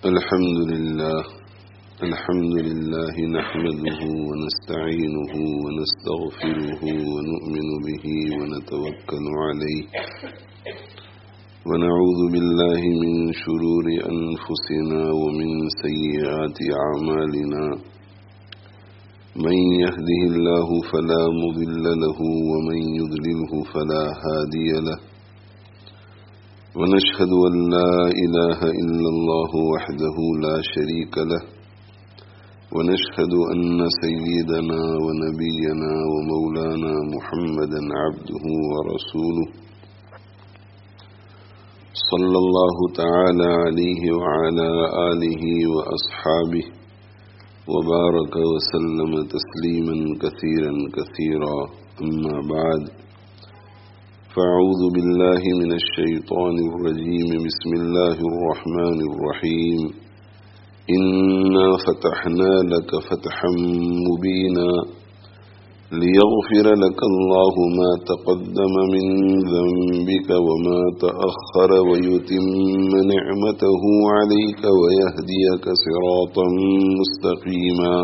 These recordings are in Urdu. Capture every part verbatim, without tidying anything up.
الحمد لله الحمد لله نحمده ونستعينه ونستغفره ونؤمن به ونتوكل عليه ونعوذ بالله من شرور أنفسنا ومن سيئات أعمالنا من يهده الله فلا مضل له ومن يضلله فلا هادي له ونشهد أن لا إله إلا الله وحده لا شريك له ونشهد أن سيدنا ونبينا ومولانا محمدا عبده ورسوله صلى الله تعالى عليه وعلى آله وأصحابه وبارك وسلم تسليما كثيرا كثيرا أما بعد فأعوذ بالله من الشيطان الرجيم بسم الله الرحمن الرحيم إنا فتحنا لك فتحا مبينا ليغفر لك الله ما تقدم من ذنبك وما تأخر ويتم نعمته عليك ويهديك صراطا مستقيما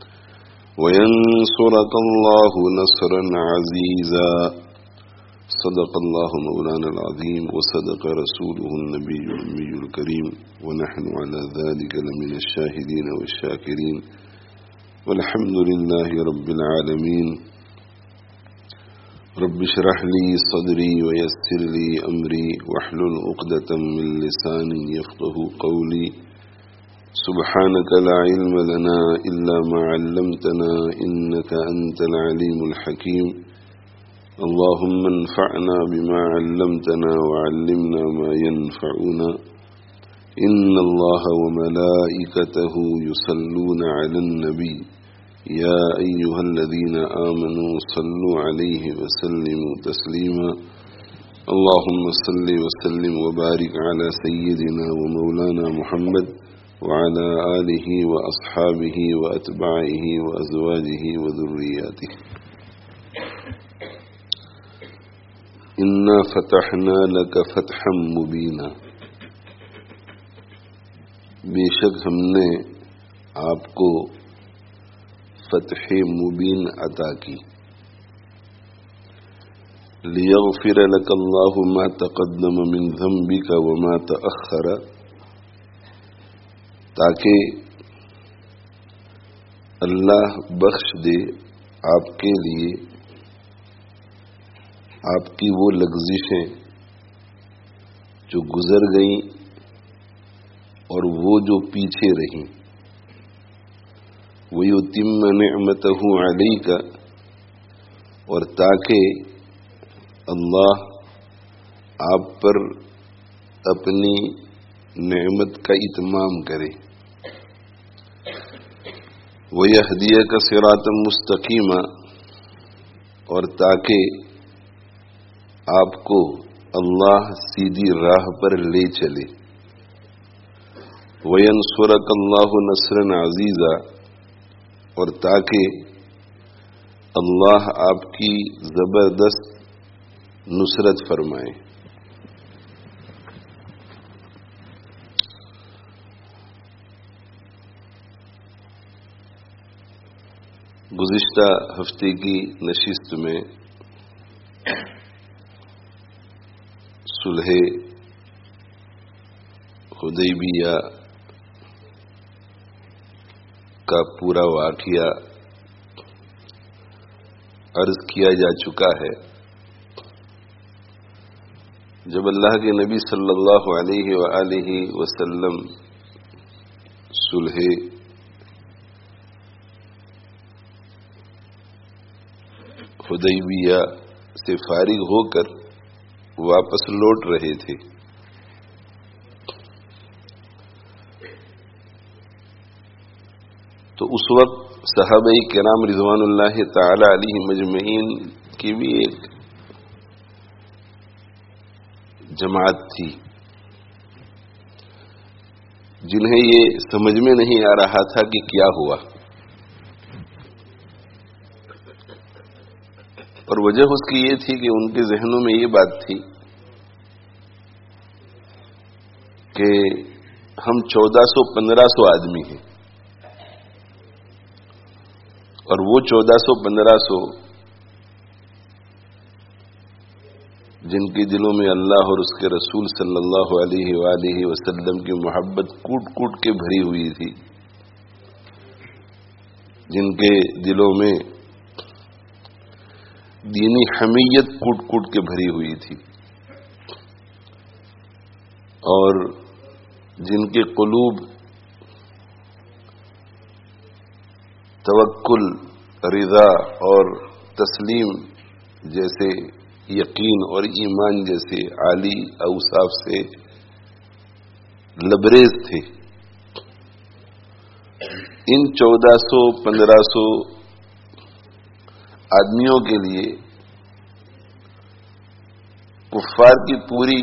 وينصرك الله نصرا عزيزا صدق الله مولانا العظيم وصدق رسوله النبي الأمي الكريم ونحن على ذلك لمن الشاهدين والشاكرين والحمد لله رب العالمين رب اشرح لي صدري ويسر لي أمري واحلل عقدة من لساني يفقه قولي سبحانك لا علم لنا إلا ما علمتنا إنك أنت العليم الحكيم اللهم انفعنا بما علمتنا وعلمنا ما ينفعنا إن الله وملائكته يصلون على النبي يا أيها الذين آمنوا صلوا عليه وسلموا تسليما اللهم صل وسلم وبارك على سيدنا ومولانا محمد وعلى آله وأصحابه وأتباعه وأزواجه وذرياته إنا فتحنا لك فتحا مبینا بے شک ہم نے آپ کو فتح مبین عطا کی لیغفر لك اللہ ما تقدم من ذنبك وما تأخر تاکہ اللہ بخش دے آپ کے لیے آپ کی وہ لغزشیں جو گزر گئیں اور وہ جو پیچھے رہیں وَيُتِمَّ نِعْمَتَهُ عَلَيْكَ اور تاکہ اللہ آپ پر اپنی نعمت کا اتمام کرے وَيَهْدِيَكَ صِرَاطًا مُسْتَقِيمًا اور تاکہ آپ کو اللہ سیدھی راہ پر لے چلے وَيَنْصُرَكَ اللَّهُ نَصْرًا عَزِيزًا اور تاکہ اللہ آپ کی زبردست نصرت فرمائے گزشتہ ہفتے کی نشست میں صلح حدیبیہ کا پورا واقعہ عرض کیا جا چکا ہے جب اللہ کے نبی صلی اللہ علیہ وآلہ وسلم صلح حدیبیہ سے فارغ ہو کر واپس لوٹ رہے تھے تو اس وقت صحابہ کرام رضوان اللہ تعالی علیہ مجمعین کی بھی ایک جماعت تھی جنہیں یہ سمجھ میں نہیں آ رہا تھا کہ کیا ہوا اور وجہ اس کی یہ تھی کہ ان کے ذہنوں میں یہ بات تھی کہ ہم چودہ سو پندرہ سو آدمی ہیں، اور وہ چودہ سو پندرہ سو جن کے دلوں میں اللہ اور اس کے رسول صلی اللہ علیہ وآلہ وسلم کی محبت کوٹ کوٹ کے بھری ہوئی تھی، جن کے دلوں میں دینی حمیت کوٹ کوٹ کے بھری ہوئی تھی، اور جن کے قلوب توکل، رضا اور تسلیم جیسے یقین اور ایمان جیسے عالی اوصاف سے لبریز تھے، ان چودہ سو پندرہ سو آدمیوں کے لیے کفار کی پوری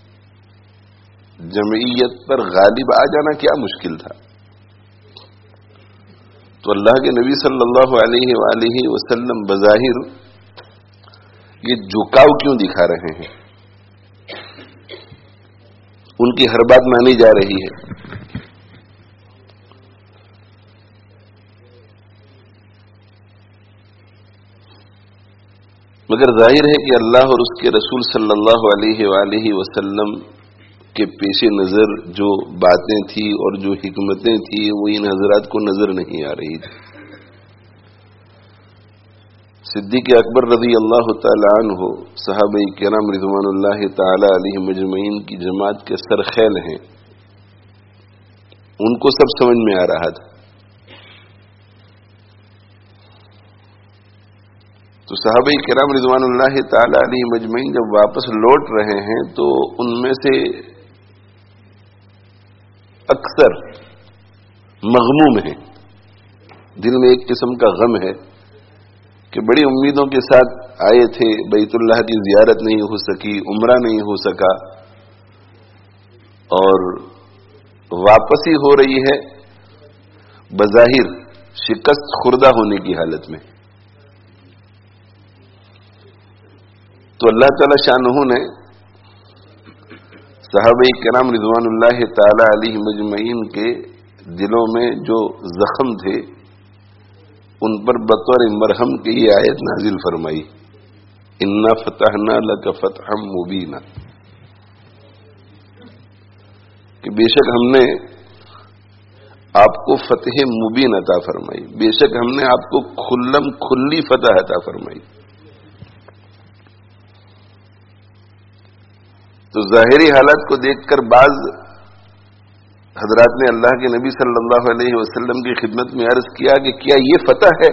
جمعیت پر غالب آ جانا کیا مشکل تھا؟ تو اللہ کے نبی صلی اللہ علیہ وآلہ وسلم بظاہر یہ جھکاؤ کیوں دکھا رہے ہیں؟ ان کی ہر بات مانی جا رہی ہے، مگر ظاہر ہے کہ اللہ اور اس کے رسول صلی اللہ علیہ وآلہ وسلم کے پیش نظر جو باتیں تھیں اور جو حکمتیں تھیں وہ ان حضرات کو نظر نہیں آ رہی تھی۔ صدیق اکبر رضی اللہ تعالی عنہ صحابہ کرام رضوان اللہ تعالی علیہ مجمعین کی جماعت کے سرخیل ہیں، ان کو سب سمجھ میں آ رہا تھا۔ تو صحابہ کرام رضوان اللہ تعالی علیہ مجمعین جب واپس لوٹ رہے ہیں تو ان میں سے اکثر مغموم ہیں، دل میں ایک قسم کا غم ہے کہ بڑی امیدوں کے ساتھ آئے تھے، بیت اللہ کی زیارت نہیں ہو سکی، عمرہ نہیں ہو سکا، اور واپسی ہو رہی ہے بظاہر شکست خوردہ ہونے کی حالت میں۔ تو اللہ تعالی شانہ نے صحابہ کرام رضوان اللہ تعالی علیہ مجمعین کے دلوں میں جو زخم تھے ان پر بطور مرہم کی یہ آیت نازل فرمائی، انا فتحنا لک فتحا مبینا، کہ بے شک ہم نے آپ کو فتح مبین عطا فرمائی، بے شک ہم نے آپ کو کھلم کھلی فتح عطا فرمائی۔ تو ظاہری حالات کو دیکھ کر بعض حضرات نے اللہ کے نبی صلی اللہ علیہ وسلم کی خدمت میں عرض کیا کہ کیا یہ فتح ہے؟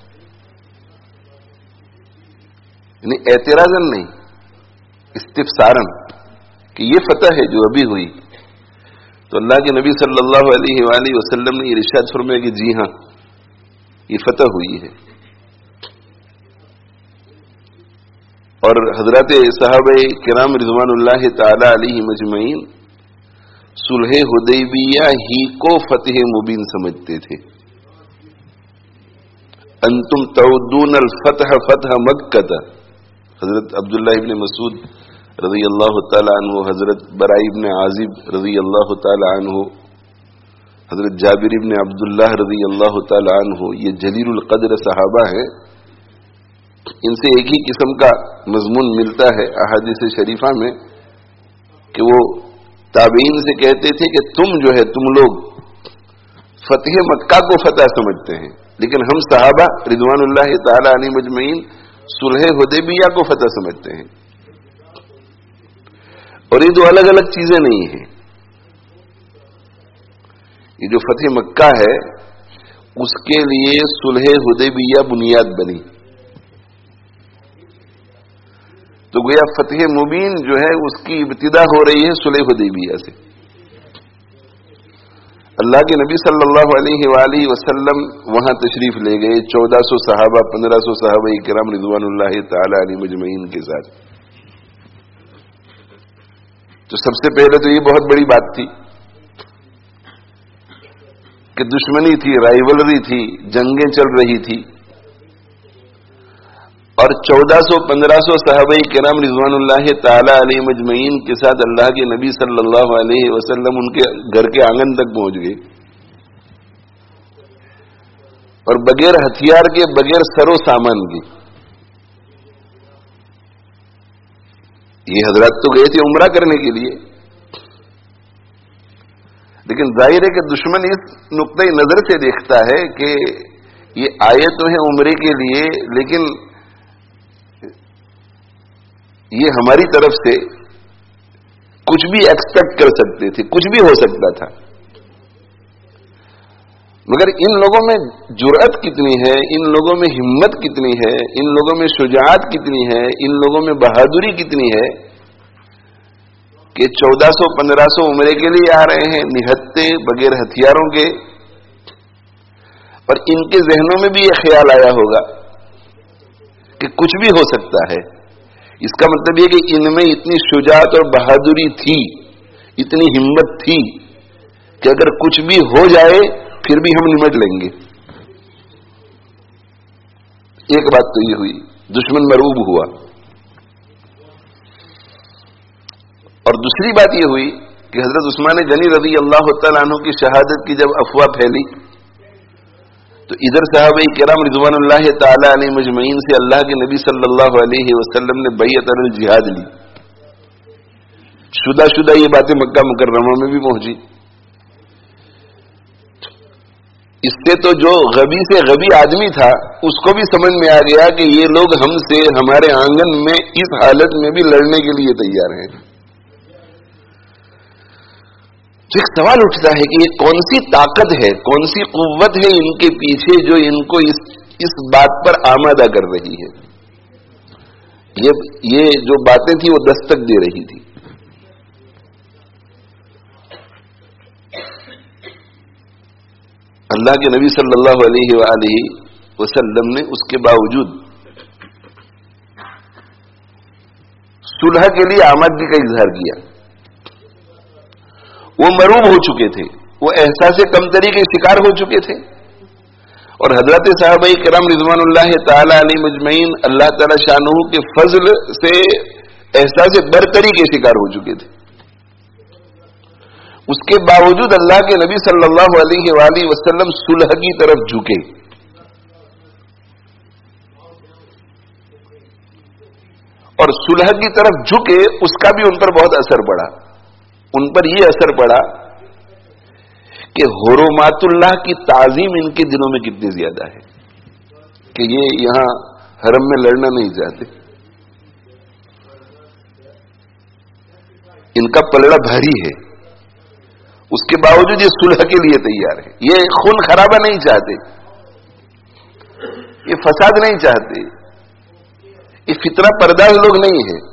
یعنی اعتراضاً نہیں، استفساراً، کہ یہ فتح ہے جو ابھی ہوئی؟ تو اللہ کے نبی صلی اللہ علیہ وآلہ وسلم نے یہ ارشاد فرمایا کہ جی ہاں، یہ فتح ہوئی ہے۔ اور حضرات صحابہ کرام رضوان اللہ تعالی علیہ مجمعین صلح حدیبیہ ہی کو فتح مبین سمجھتے تھے۔ انتم تعدون الفتح فتح مکہ، حضرت عبداللہ ابن مسعود رضی اللہ تعالی عنہ، حضرت براء ابن عازب رضی اللہ تعالی عنہ، حضرت جابر ابن عبداللہ رضی اللہ تعالی عنہ، یہ جلیل القدر صحابہ ہیں، ان سے ایک ہی قسم کا مضمون ملتا ہے احادیث شریفہ میں کہ وہ تابعین سے کہتے تھے کہ تم جو ہے تم لوگ فتح مکہ کو فتح سمجھتے ہیں، لیکن ہم صحابہ رضوان اللہ تعالی علیہ مجمعین صلح حدیبیہ کو فتح سمجھتے ہیں، اور یہ دو الگ الگ چیزیں نہیں ہیں۔ یہ جو فتح مکہ ہے اس کے لیے صلح حدیبیہ بنیاد بنی، تو گویا فتح مبین جو ہے اس کی ابتدا ہو رہی ہے صلح حدیبیہ سے۔ اللہ کے نبی صلی اللہ علیہ وآلہ وسلم وہاں تشریف لے گئے، چودہ سو صحابہ، پندرہ سو صحابہ کرام رضوان اللہ تعالی علیہ مجمعین کے ساتھ۔ تو سب سے پہلے تو یہ بہت بڑی بات تھی کہ دشمنی تھی، رائیولری تھی، جنگیں چل رہی تھی، اور چودہ سو پندرہ سو صحابہ کرام رضوان اللہ تعالی علیہ مجمعین کے ساتھ اللہ کے نبی صلی اللہ علیہ وسلم ان کے گھر کے آنگن تک پہنچ گئے، اور بغیر ہتھیار کے، بغیر سر و سامان کے۔ یہ حضرات تو گئے تھے عمرہ کرنے کے لیے، لیکن ظاہر ہے کہ دشمن اس نقطۂ نظر سے دیکھتا ہے کہ یہ آئے تو ہیں عمرے کے لیے، لیکن یہ ہماری طرف سے کچھ بھی ایکسپیکٹ کر سکتے تھے، کچھ بھی ہو سکتا تھا، مگر ان لوگوں میں جرأت کتنی ہے، ان لوگوں میں ہمت کتنی ہے، ان لوگوں میں شجاعت کتنی ہے، ان لوگوں میں بہادری کتنی ہے کہ چودہ سو پندرہ سو عمرے کے لیے آ رہے ہیں نہتے، بغیر ہتھیاروں کے، اور ان کے ذہنوں میں بھی یہ خیال آیا ہوگا کہ کچھ بھی ہو سکتا ہے۔ اس کا مطلب یہ کہ ان میں اتنی شجاعت اور بہادری تھی، اتنی ہمت تھی کہ اگر کچھ بھی ہو جائے پھر بھی ہم نمٹ لیں گے۔ ایک بات تو یہ ہوئی، دشمن مرعوب ہوا، اور دوسری بات یہ ہوئی کہ حضرت عثمان غنی رضی اللہ تعالیٰ عنہ کی شہادت کی جب افواہ پھیلی تو ادھر صحابہ کرام رضوان اللہ تعالی علیہ مجمعین سے اللہ کے نبی صلی اللہ علیہ وسلم نے بیعت علی الجہاد لی۔ شدہ شدہ یہ باتیں مکہ مکرمہ میں بھی پہنچی۔ اس سے تو جو غبی سے غبی آدمی تھا اس کو بھی سمجھ میں آ گیا کہ یہ لوگ ہم سے ہمارے آنگن میں اس حالت میں بھی لڑنے کے لیے تیار ہیں۔ تو ایک سوال اٹھتا ہے کہ یہ کون سی طاقت ہے، کون سی قوت ہے ان کے پیچھے جو ان کو اس اس بات پر آمادہ کر رہی ہے؟ یہ یہ جو باتیں تھیں وہ دستک دے رہی تھی۔ اللہ کے نبی صلی اللہ علیہ وآلہ وسلم نے اس کے باوجود صلح کے لیے آمادگی کا اظہار کیا۔ وہ مرعوب ہو چکے تھے، وہ احساس کمتری کے شکار ہو چکے تھے، اور حضرت صحابہ کرام رضوان اللہ تعالی علیہ مجمعین اللہ تعالی شانہ کے فضل سے احساس برتری کے شکار ہو چکے تھے۔ اس کے باوجود اللہ کے نبی صلی اللہ علیہ وآلہ وسلم صلح کی طرف جھکے، اور صلح کی طرف جھکے اس کا بھی ان پر بہت اثر پڑا۔ ان پر یہ اثر پڑا کہ حرمات اللہ کی تعظیم ان کے دلوں میں کتنی زیادہ ہے کہ یہ یہاں حرم میں لڑنا نہیں چاہتے، ان کا پلڑا بھاری ہے، اس کے باوجود یہ صلح کے لیے تیار ہے۔ یہ خون خرابہ نہیں چاہتے، یہ فساد نہیں چاہتے، یہ فتنہ پرداز لوگ نہیں ہیں۔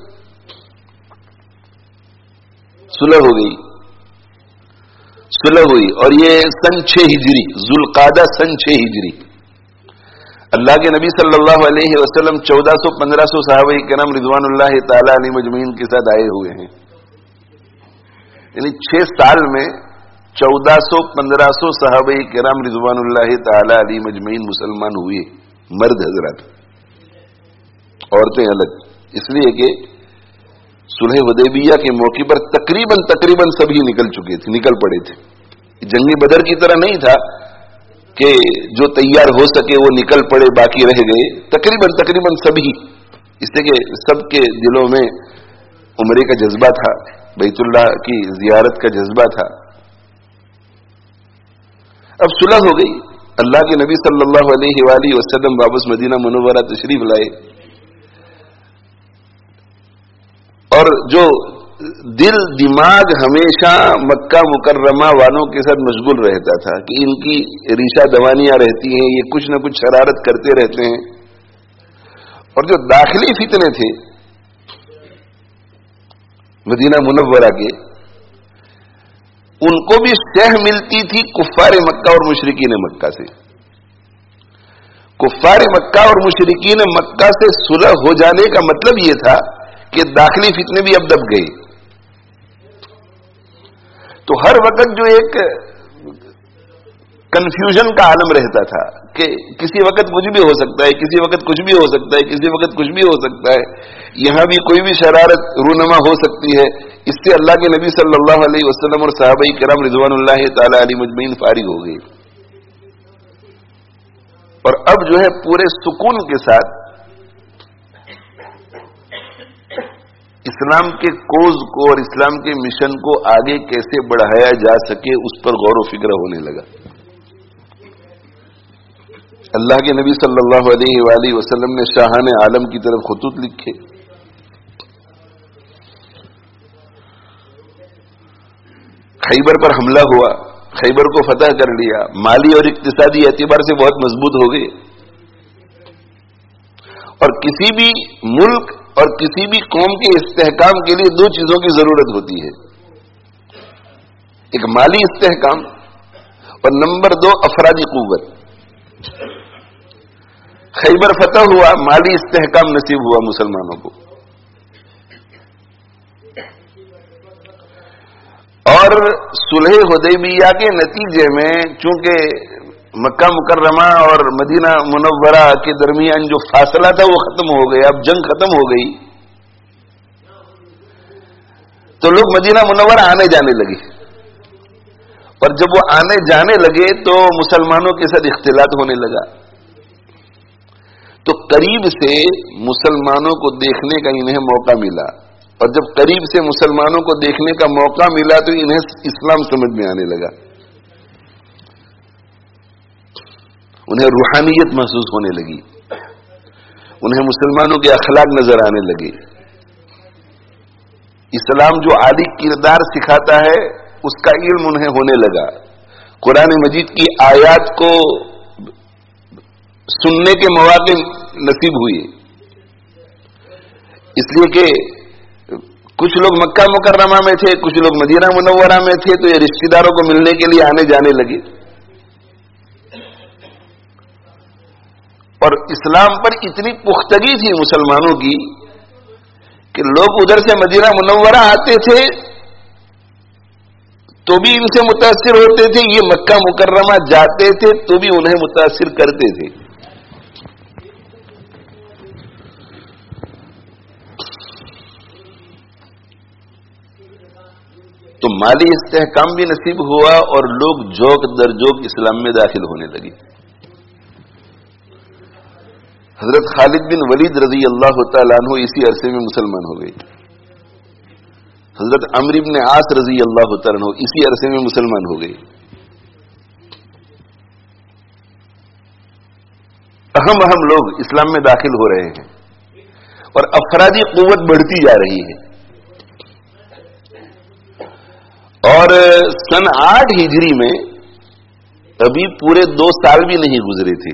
صلح ہو گئی، صلح ہوئی، اور یہ سن چھ ہجری ذوالقعدہ سن چھ ہجری اللہ کے نبی صلی اللہ علیہ وسلم چودہ سو پندرہ سو صحابہ کرام رضوان اللہ تعالی علیہ مجمعین کے ساتھ آئے ہوئے ہیں، یعنی چھ سال میں چودہ سو پندرہ سو صحابہ کرام رضوان اللہ تعالی علیہ مجمعین مسلمان ہوئے، مرد حضرات، عورتیں الگ، اس لیے کہ صلح حدیبیہ کے موقع پر تقریباً تقریباً سبھی نکل چکے تھے، نکل پڑے تھے۔ جنگی بدر کی طرح نہیں تھا کہ جو تیار ہو سکے وہ نکل پڑے، باقی رہ گئے، تقریباً تقریباً سبھی، اس لیے کہ سب کے دلوں میں عمرے کا جذبہ تھا، بیت اللہ کی زیارت کا جذبہ تھا۔ اب صلح ہو گئی، اللہ کے نبی صلی اللہ علیہ وآلہ وسلم واپس مدینہ منورہ تشریف لائے، اور جو دل دماغ ہمیشہ مکہ مکرمہ والوں کے ساتھ مشغول رہتا تھا کہ ان کی ریشہ دوانیاں رہتی ہیں، یہ کچھ نہ کچھ شرارت کرتے رہتے ہیں، اور جو داخلی فتنے تھے مدینہ منورہ کے، ان کو بھی شہ ملتی تھی کفار مکہ اور مشرکین مکہ سے۔ کفار مکہ اور مشرکین مکہ سے صلح ہو جانے کا مطلب یہ تھا کہ داخلی فتنے بھی اب دب گئے، تو ہر وقت جو ایک کنفیوژن کا عالم رہتا تھا کہ کسی وقت کچھ بھی ہو سکتا ہے، کسی وقت کچھ بھی ہو سکتا ہے، کسی وقت کچھ بھی ہو سکتا ہے، یہاں بھی کوئی بھی شرارت رونما ہو سکتی ہے. اس سے اللہ کے نبی صلی اللہ علیہ وسلم اور صحابہ کرام رضوان اللہ تعالی علیہ مجمعین فارغ ہو گئے، اور اب جو ہے پورے سکون کے ساتھ اسلام کے کوز کو اور اسلام کے مشن کو آگے کیسے بڑھایا جا سکے اس پر غور و فکر ہونے لگا. اللہ کے نبی صلی اللہ علیہ وآلہ وسلم نے شاہان عالم کی طرف خطوط لکھے، خیبر پر حملہ ہوا، خیبر کو فتح کر لیا، مالی اور اقتصادی اعتبار سے بہت مضبوط ہو گئے، اور کسی بھی ملک اور کسی بھی قوم کے استحکام کے لیے دو چیزوں کی ضرورت ہوتی ہے، ایک مالی استحکام اور نمبر دو افرادی قوت. خیبر فتح ہوا، مالی استحکام نصیب ہوا مسلمانوں کو، اور صلح حدیبیہ کے نتیجے میں چونکہ مکہ مکرمہ اور مدینہ منورہ کے درمیان جو فاصلہ تھا وہ ختم ہو گیا، اب جنگ ختم ہو گئی، تو لوگ مدینہ منورہ آنے جانے لگے، اور جب وہ آنے جانے لگے تو مسلمانوں کے ساتھ اختلاط ہونے لگا، تو قریب سے مسلمانوں کو دیکھنے کا انہیں موقع ملا، اور جب قریب سے مسلمانوں کو دیکھنے کا موقع ملا تو انہیں اسلام سمجھ میں آنے لگا، انہیں روحانیت محسوس ہونے لگی، انہیں مسلمانوں کے اخلاق نظر آنے لگے. اسلام جو عالی کردار سکھاتا ہے اس کا علم انہیں ہونے لگا، قرآن مجید کی آیات کو سننے کے مواقع نصیب ہوئے، اس لیے کہ کچھ لوگ مکہ مکرمہ میں تھے، کچھ لوگ مدینہ منورہ میں تھے، تو یہ رشتہ داروں کو ملنے کے لیے آنے جانے لگے، اور اسلام پر اتنی پختگی تھی مسلمانوں کی کہ لوگ ادھر سے مدینہ منورہ آتے تھے تو بھی ان سے متاثر ہوتے تھے، یہ مکہ مکرمہ جاتے تھے تو بھی انہیں متاثر کرتے تھے. تو مالی استحکام بھی نصیب ہوا اور لوگ جوک در جوک اسلام میں داخل ہونے لگے. حضرت خالد بن ولید رضی اللہ تعالیٰ عنہ اسی عرصے میں مسلمان ہو گئے. حضرت عمرو بن عاص رضی اللہ تعالیٰ عنہ اسی عرصے میں مسلمان ہو گئے. اہم اہم لوگ اسلام میں داخل ہو رہے ہیں اور افرادی قوت بڑھتی جا رہی ہے. اور سن آٹھ ہجری میں ابھی پورے دو سال بھی نہیں گزرے تھے،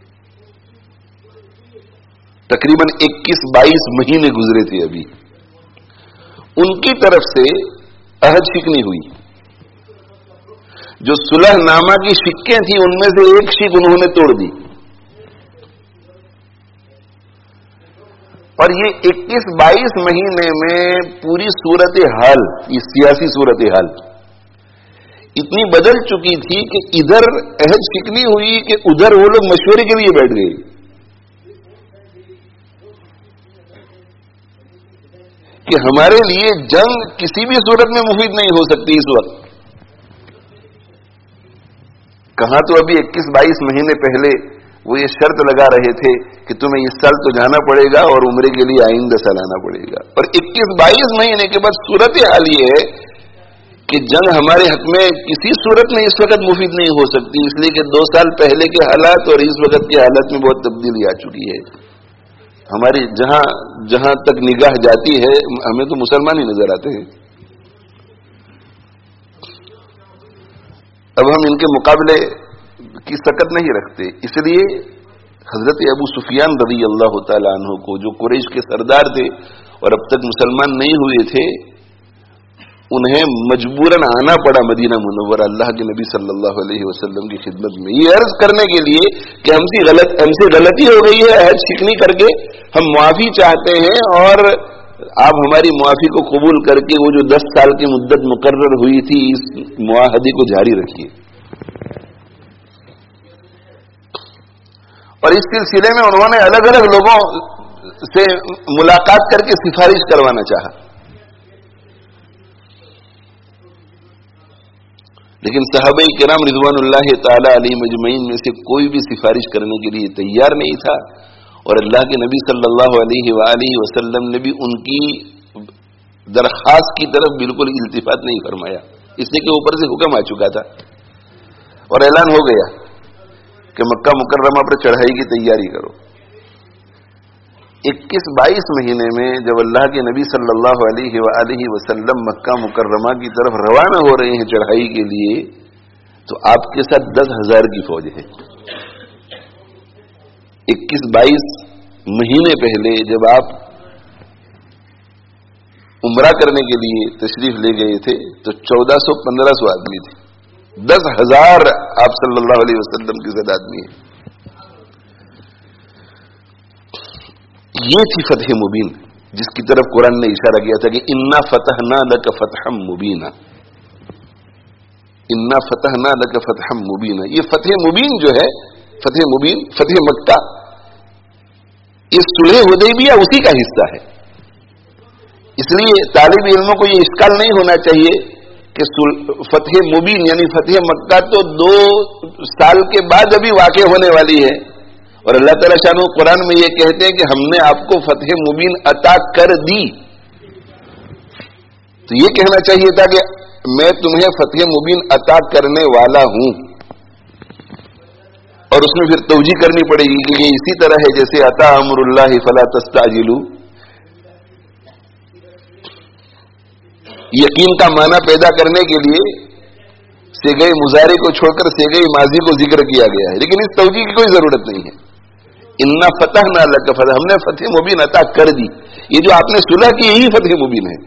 تقریباً اکیس بائیس مہینے گزرے تھے ابھی. ان کی طرف سے عہد شکنی ہوئی. جو صلح نامہ کی شکیں تھیں ان میں سے ایک شک انہوں نے توڑ دی، اور یہ اکیس بائیس مہینے میں پوری صورت حال، یہ سیاسی صورت حال اتنی بدل چکی تھی کہ ادھر عہد شکنی ہوئی کہ ادھر وہ لوگ مشورے کے لیے بیٹھ گئے کہ ہمارے لیے جنگ کسی بھی صورت میں مفید نہیں ہو سکتی اس وقت. کہاں تو ابھی اکیس بائیس مہینے پہلے وہ یہ شرط لگا رہے تھے کہ تمہیں اس سال تو جانا پڑے گا اور عمرے کے لیے آئندہ سال آنا پڑے گا، اور اکیس بائیس مہینے کے بعد صورت حال یہ ہے کہ جنگ ہمارے حق میں کسی صورت میں اس وقت مفید نہیں ہو سکتی، اس لیے کہ دو سال پہلے کے حالات اور اس وقت کے حالات میں بہت تبدیلی آ چکی ہے. ہماری جہاں جہاں تک نگاہ جاتی ہے ہمیں تو مسلمان ہی نظر آتے ہیں. اب ہم ان کے مقابلے کی سکت نہیں رکھتے، اس لیے حضرت ابو سفیان رضی اللہ تعالیٰ عنہ کو، جو قریش کے سردار تھے اور اب تک مسلمان نہیں ہوئے تھے، انہیں مجبوراً آنا پڑا مدینہ منورہ اللہ کے نبی صلی اللہ علیہ وسلم کی خدمت میں، یہ عرض کرنے کے لیے کہ ہم سے غلط ہم سے غلطی ہو گئی ہے، عہد شکنی کر کے ہم معافی چاہتے ہیں، اور آپ ہماری معافی کو قبول کر کے وہ جو دس سال کی مدت مقرر ہوئی تھی اس معاہدے کو جاری رکھیے. اور اس سلسلے میں انہوں نے الگ الگ لوگوں سے ملاقات کر کے سفارش کروانا چاہا، لیکن صحابہ کرام رضوان اللہ تعالی علیہم اجمعین میں سے کوئی بھی سفارش کرنے کے لیے تیار نہیں تھا، اور اللہ کے نبی صلی اللہ علیہ وآلہ وسلم نے بھی ان کی درخواست کی طرف بالکل التفات نہیں فرمایا، اس لیے کہ اوپر سے حکم آ چکا تھا اور اعلان ہو گیا کہ مکہ مکرمہ پر چڑھائی کی تیاری کرو۔ اکیس بائیس مہینے میں جب اللہ کے نبی صلی اللہ علیہ وآلہ وسلم مکہ مکرمہ کی طرف روانہ ہو رہے ہیں چڑھائی کے لیے، تو آپ کے ساتھ دس ہزار کی فوج ہے۔ اکیس بائیس مہینے پہلے جب آپ عمرہ کرنے کے لیے تشریف لے گئے تھے تو چودہ سو پندرہ سو آدمی تھے، دس ہزار آپ صلی اللہ علیہ وسلم کے ساتھ آدمی ہیں۔ یہ تھی فتح مبین جس کی طرف قرآن نے اشارہ کیا تھا کہ انا فتحنا لک فتحا مبینا، انا فتحنا لک فتحا مبینا۔ یہ فتح مبین جو ہے، فتح مبین، فتح مکہ، یہ صلح حدیبیہ اسی کا حصہ ہے۔ اس لیے طالب علموں کو یہ اشکال نہیں ہونا چاہیے کہ فتح مبین یعنی فتح مکہ تو دو سال کے بعد ابھی واقع ہونے والی ہے، اور اللہ تعالیٰ شان قرآن میں یہ کہتے ہیں کہ ہم نے آپ کو فتح مبین عطا کر دی، تو یہ کہنا چاہیے تھا کہ میں تمہیں فتح مبین عطا کرنے والا ہوں، اور اس میں پھر توجیہ کرنی پڑے گی کہ یہ اسی طرح ہے جیسے عطا امر اللہ فلا تستعجلوا، یقین کا معنی پیدا کرنے کے لیے سیغہ مضارع کو چھوڑ کر سیغہ ماضی کو ذکر کیا گیا ہے، لیکن اس توجیہ کی کوئی ضرورت نہیں ہے۔ انا فتحنا لک فتح، ہم نے فتح مبین عطا کر دی، یہ جو آپ نے صلح کی یہی فتح مبین ہے۔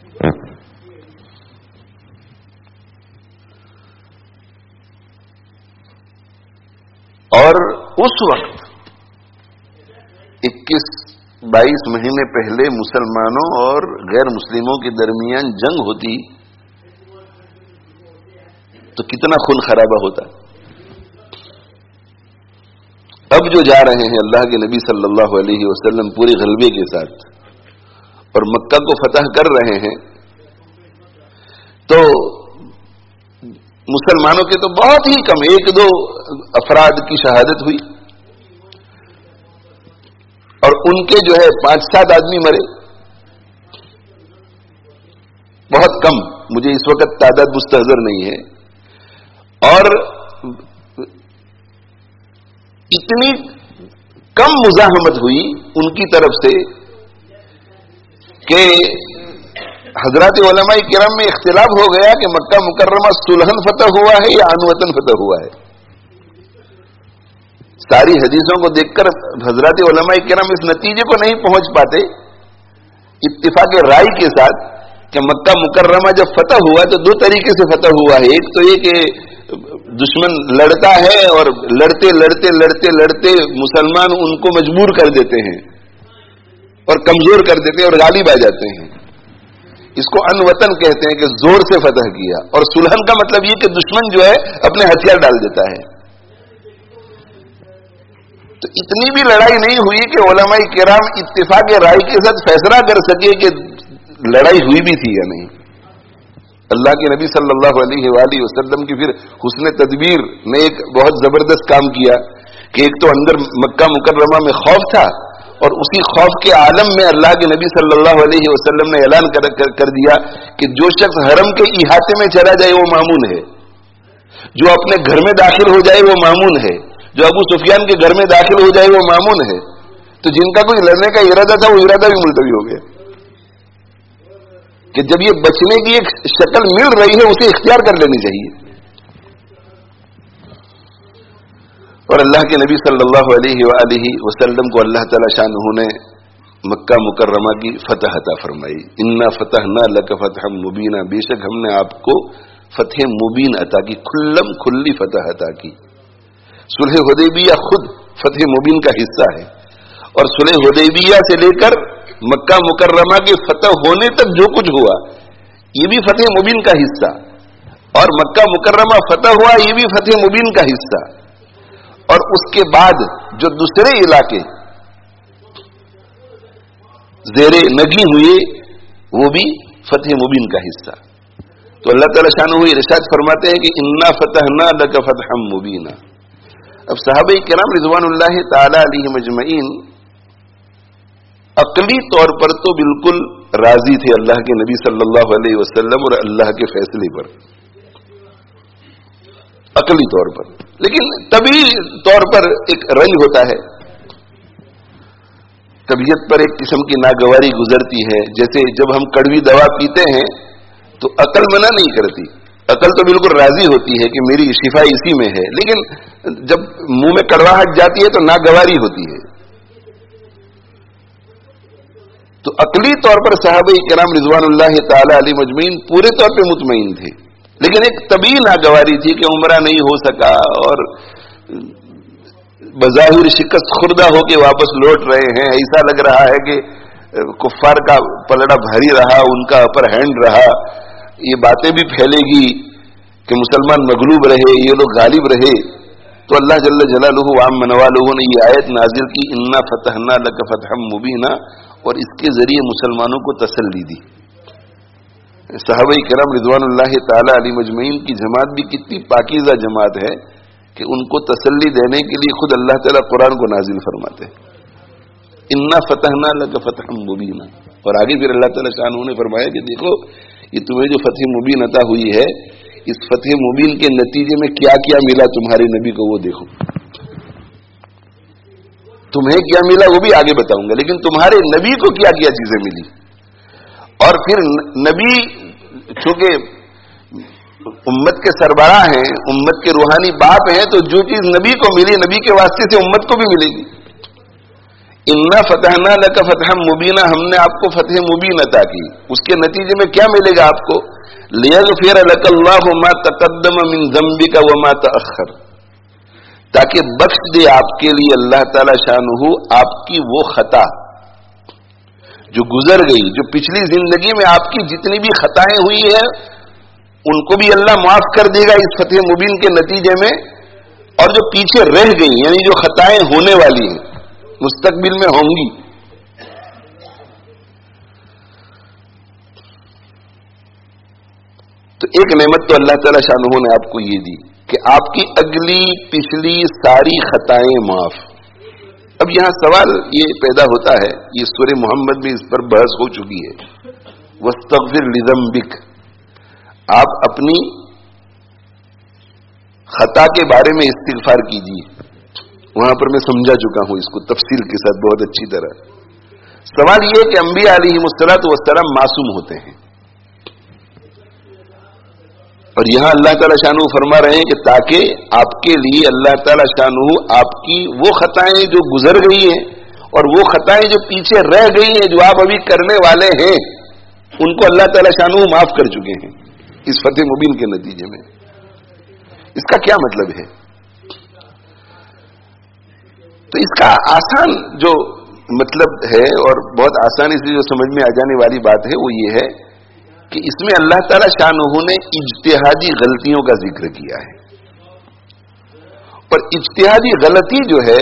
اور اس وقت اکیس بائیس مہینے پہلے مسلمانوں اور غیر مسلموں کے درمیان جنگ ہوتی تو کتنا خون خرابہ ہوتا۔ اب جو جا رہے ہیں اللہ کے نبی صلی اللہ علیہ وسلم پورے غلبے کے ساتھ اور مکہ کو فتح کر رہے ہیں، تو مسلمانوں کے تو بہت ہی کم ایک دو افراد کی شہادت ہوئی، اور ان کے جو ہے پانچ سات آدمی مرے، بہت کم، مجھے اس وقت تعداد مستحضر نہیں ہے، اور اتنی کم مزاحمت ہوئی ان کی طرف سے کہ حضرات علماء کرام میں اختلاف ہو گیا کہ مکہ مکرمہ صلحاً فتح ہوا ہے یا عن وطن فتح ہوا ہے۔ ساری حدیثوں کو دیکھ کر حضرات علماء کرام اس نتیجے کو نہیں پہنچ پاتے اتفاق رائے کے ساتھ کہ مکہ مکرمہ جب فتح ہوا تو دو طریقے سے فتح ہوا ہے۔ ایک تو یہ کہ دشمن لڑتا ہے اور لڑتے لڑتے لڑتے لڑتے مسلمان ان کو مجبور کر دیتے ہیں اور کمزور کر دیتے ہیں اور غالب آ جاتے ہیں، اس کو ان وطن کہتے ہیں کہ زور سے فتح کیا، اور سلحن کا مطلب یہ کہ دشمن جو ہے اپنے ہتھیار ڈال دیتا ہے۔ تو اتنی بھی لڑائی نہیں ہوئی کہ علماء کرام اتفاق رائے کے ساتھ فیصلہ کر سکے کہ لڑائی ہوئی بھی تھی یا نہیں۔ اللہ کے نبی صلی اللہ علیہ وآلہ وسلم کی پھر حسن تدبیر نے ایک بہت زبردست کام کیا کہ ایک تو اندر مکہ مکرمہ میں خوف تھا، اور اسی خوف کے عالم میں اللہ کے نبی صلی اللہ علیہ وسلم نے اعلان کر, کر, کر دیا کہ جو شخص حرم کے احاطے میں چلا جائے وہ مامون ہے، جو اپنے گھر میں داخل ہو جائے وہ مامون ہے، جو ابو سفیان کے گھر میں داخل ہو جائے وہ مامون ہے۔ تو جن کا کوئی لڑنے کا ارادہ تھا وہ ارادہ بھی ملتوی ہو گیا، کہ جب یہ بچنے کی ایک شکل مل رہی ہے اسے اختیار کر لینی چاہیے۔ اور اللہ کے نبی صلی اللہ علیہ وآلہ وسلم کو اللہ تعالی شانہ نے مکہ مکرمہ کی فتح عطا فرمائی۔ انا فتحنا لک فتحا مبینا، بے شک ہم نے آپ کو فتح مبین عطا کی، کھلم کھلی فتح عطا کی۔ صلح حدیبیہ خود فتح مبین کا حصہ ہے، اور صلح حدیبیہ سے لے کر مکہ مکرمہ کے فتح ہونے تک جو کچھ ہوا یہ بھی فتح مبین کا حصہ، اور مکہ مکرمہ فتح ہوا یہ بھی فتح مبین کا حصہ، اور اس کے بعد جو دوسرے علاقے زیر نگی ہوئے وہ بھی فتح مبین کا حصہ. تو اللہ تعالیٰ شانہ ارشاد فرماتے ہیں کہ انا فتحنا لک فتحا مبینا. اب صحابہ کرام رضوان اللہ تعالی علیہم اجمعین عقلی طور پر تو بالکل راضی تھے اللہ کے نبی صلی اللہ علیہ وسلم اور اللہ کے فیصلے پر، عقلی طور پر. لیکن طبعی طور پر ایک رنج ہوتا ہے، طبیعت پر ایک قسم کی ناگواری گزرتی ہے. جیسے جب ہم کڑوی دوا پیتے ہیں تو عقل منع نہیں کرتی، عقل تو بالکل راضی ہوتی ہے کہ میری شفا اسی میں ہے، لیکن جب منہ میں کڑواہٹ جاتی ہے تو ناگواری ہوتی ہے. تو عقلی طور پر صحابہ کرام رضوان اللہ تعالی علیہ مجمعین پورے طور پہ مطمئن تھے، لیکن ایک طبیعی ناگواری تھی کہ عمرہ نہیں ہو سکا اور بظاہر شکست خوردہ ہو کے واپس لوٹ رہے ہیں. ایسا لگ رہا ہے کہ کفار کا پلڑا بھاری رہا، ان کا اپر ہینڈ رہا. یہ باتیں بھی پھیلے گی کہ مسلمان مغلوب رہے، یہ لوگ غالب رہے. تو اللہ جل جلالہ وعم نوالہ نے یہ آیت نازل کی انا فتحنا لک فتحا مبینا، اور اس کے ذریعے مسلمانوں کو تسلی دی. صحابہ کرام رضوان اللہ تعالی علیہ مجمعین کی جماعت بھی کتنی پاکیزہ جماعت ہے کہ ان کو تسلی دینے کے لیے خود اللہ تعالیٰ قرآن کو نازل فرماتے ہیں انا فتحنا لک فتحا مبینا. اور آگے پھر اللہ تعالیٰ شانہ نے فرمایا کہ دیکھو یہ تمہیں جو فتح مبین عطا ہوئی ہے، اس فتح مبین کے نتیجے میں کیا کیا ملا تمہارے نبی کو وہ دیکھو. تمہیں کیا ملا وہ بھی آگے بتاؤں گا، لیکن تمہارے نبی کو کیا کیا چیزیں ملی. اور پھر نبی چونکہ امت کے سربراہ ہیں، امت کے روحانی باپ ہیں، تو جو چیز نبی کو ملی نبی کے واسطے سے امت کو بھی ملے گی. انا فتحنا لک فتحا مبینا، ہم نے آپ کو فتح مبین عطا کی. اس کے نتیجے میں کیا ملے گا آپ کو؟ لیغفر لک اللہ ما تقدم من ذنبک وما تأخر، تاکہ بخش دے آپ کے لیے اللہ تعالی شانہ آپ کی وہ خطا جو گزر گئی، جو پچھلی زندگی میں آپ کی جتنی بھی خطائیں ہوئی ہیں ان کو بھی اللہ معاف کر دے گا اس فتح مبین کے نتیجے میں. اور جو پیچھے رہ گئی یعنی جو خطائیں ہونے والی ہیں مستقبل میں ہوں گی. تو ایک نعمت تو اللہ تعالی شانہ نے آپ کو یہ دی کہ آپ کی اگلی پچھلی ساری خطائیں معاف. اب یہاں سوال یہ پیدا ہوتا ہے، یہ سورہ محمد میں اس پر بحث ہو چکی ہے، واستغفر لذنبک، آپ اپنی خطا کے بارے میں استغفار کیجیے. وہاں پر میں سمجھا چکا ہوں اس کو تفصیل کے ساتھ بہت اچھی طرح. سوال یہ کہ انبیاء علیہم الصلوۃ والسلام معصوم ہوتے ہیں، اور یہاں اللہ تعالیٰ شانہ فرما رہے ہیں کہ تاکہ آپ کے لیے اللہ تعالیٰ شانہ آپ کی وہ خطائیں جو گزر گئی ہیں اور وہ خطائیں جو پیچھے رہ گئی ہیں جو آپ ابھی کرنے والے ہیں ان کو اللہ تعالیٰ شانہ معاف کر چکے ہیں اس فتح مبین کے نتیجے میں. اس کا کیا مطلب ہے؟ تو اس کا آسان جو مطلب ہے اور بہت آسانی سے جو سمجھ میں آ جانے والی بات ہے وہ یہ ہے کہ اس میں اللہ تعالی شانہ نے اجتہادی غلطیوں کا ذکر کیا ہے. اور اجتہادی غلطی جو ہے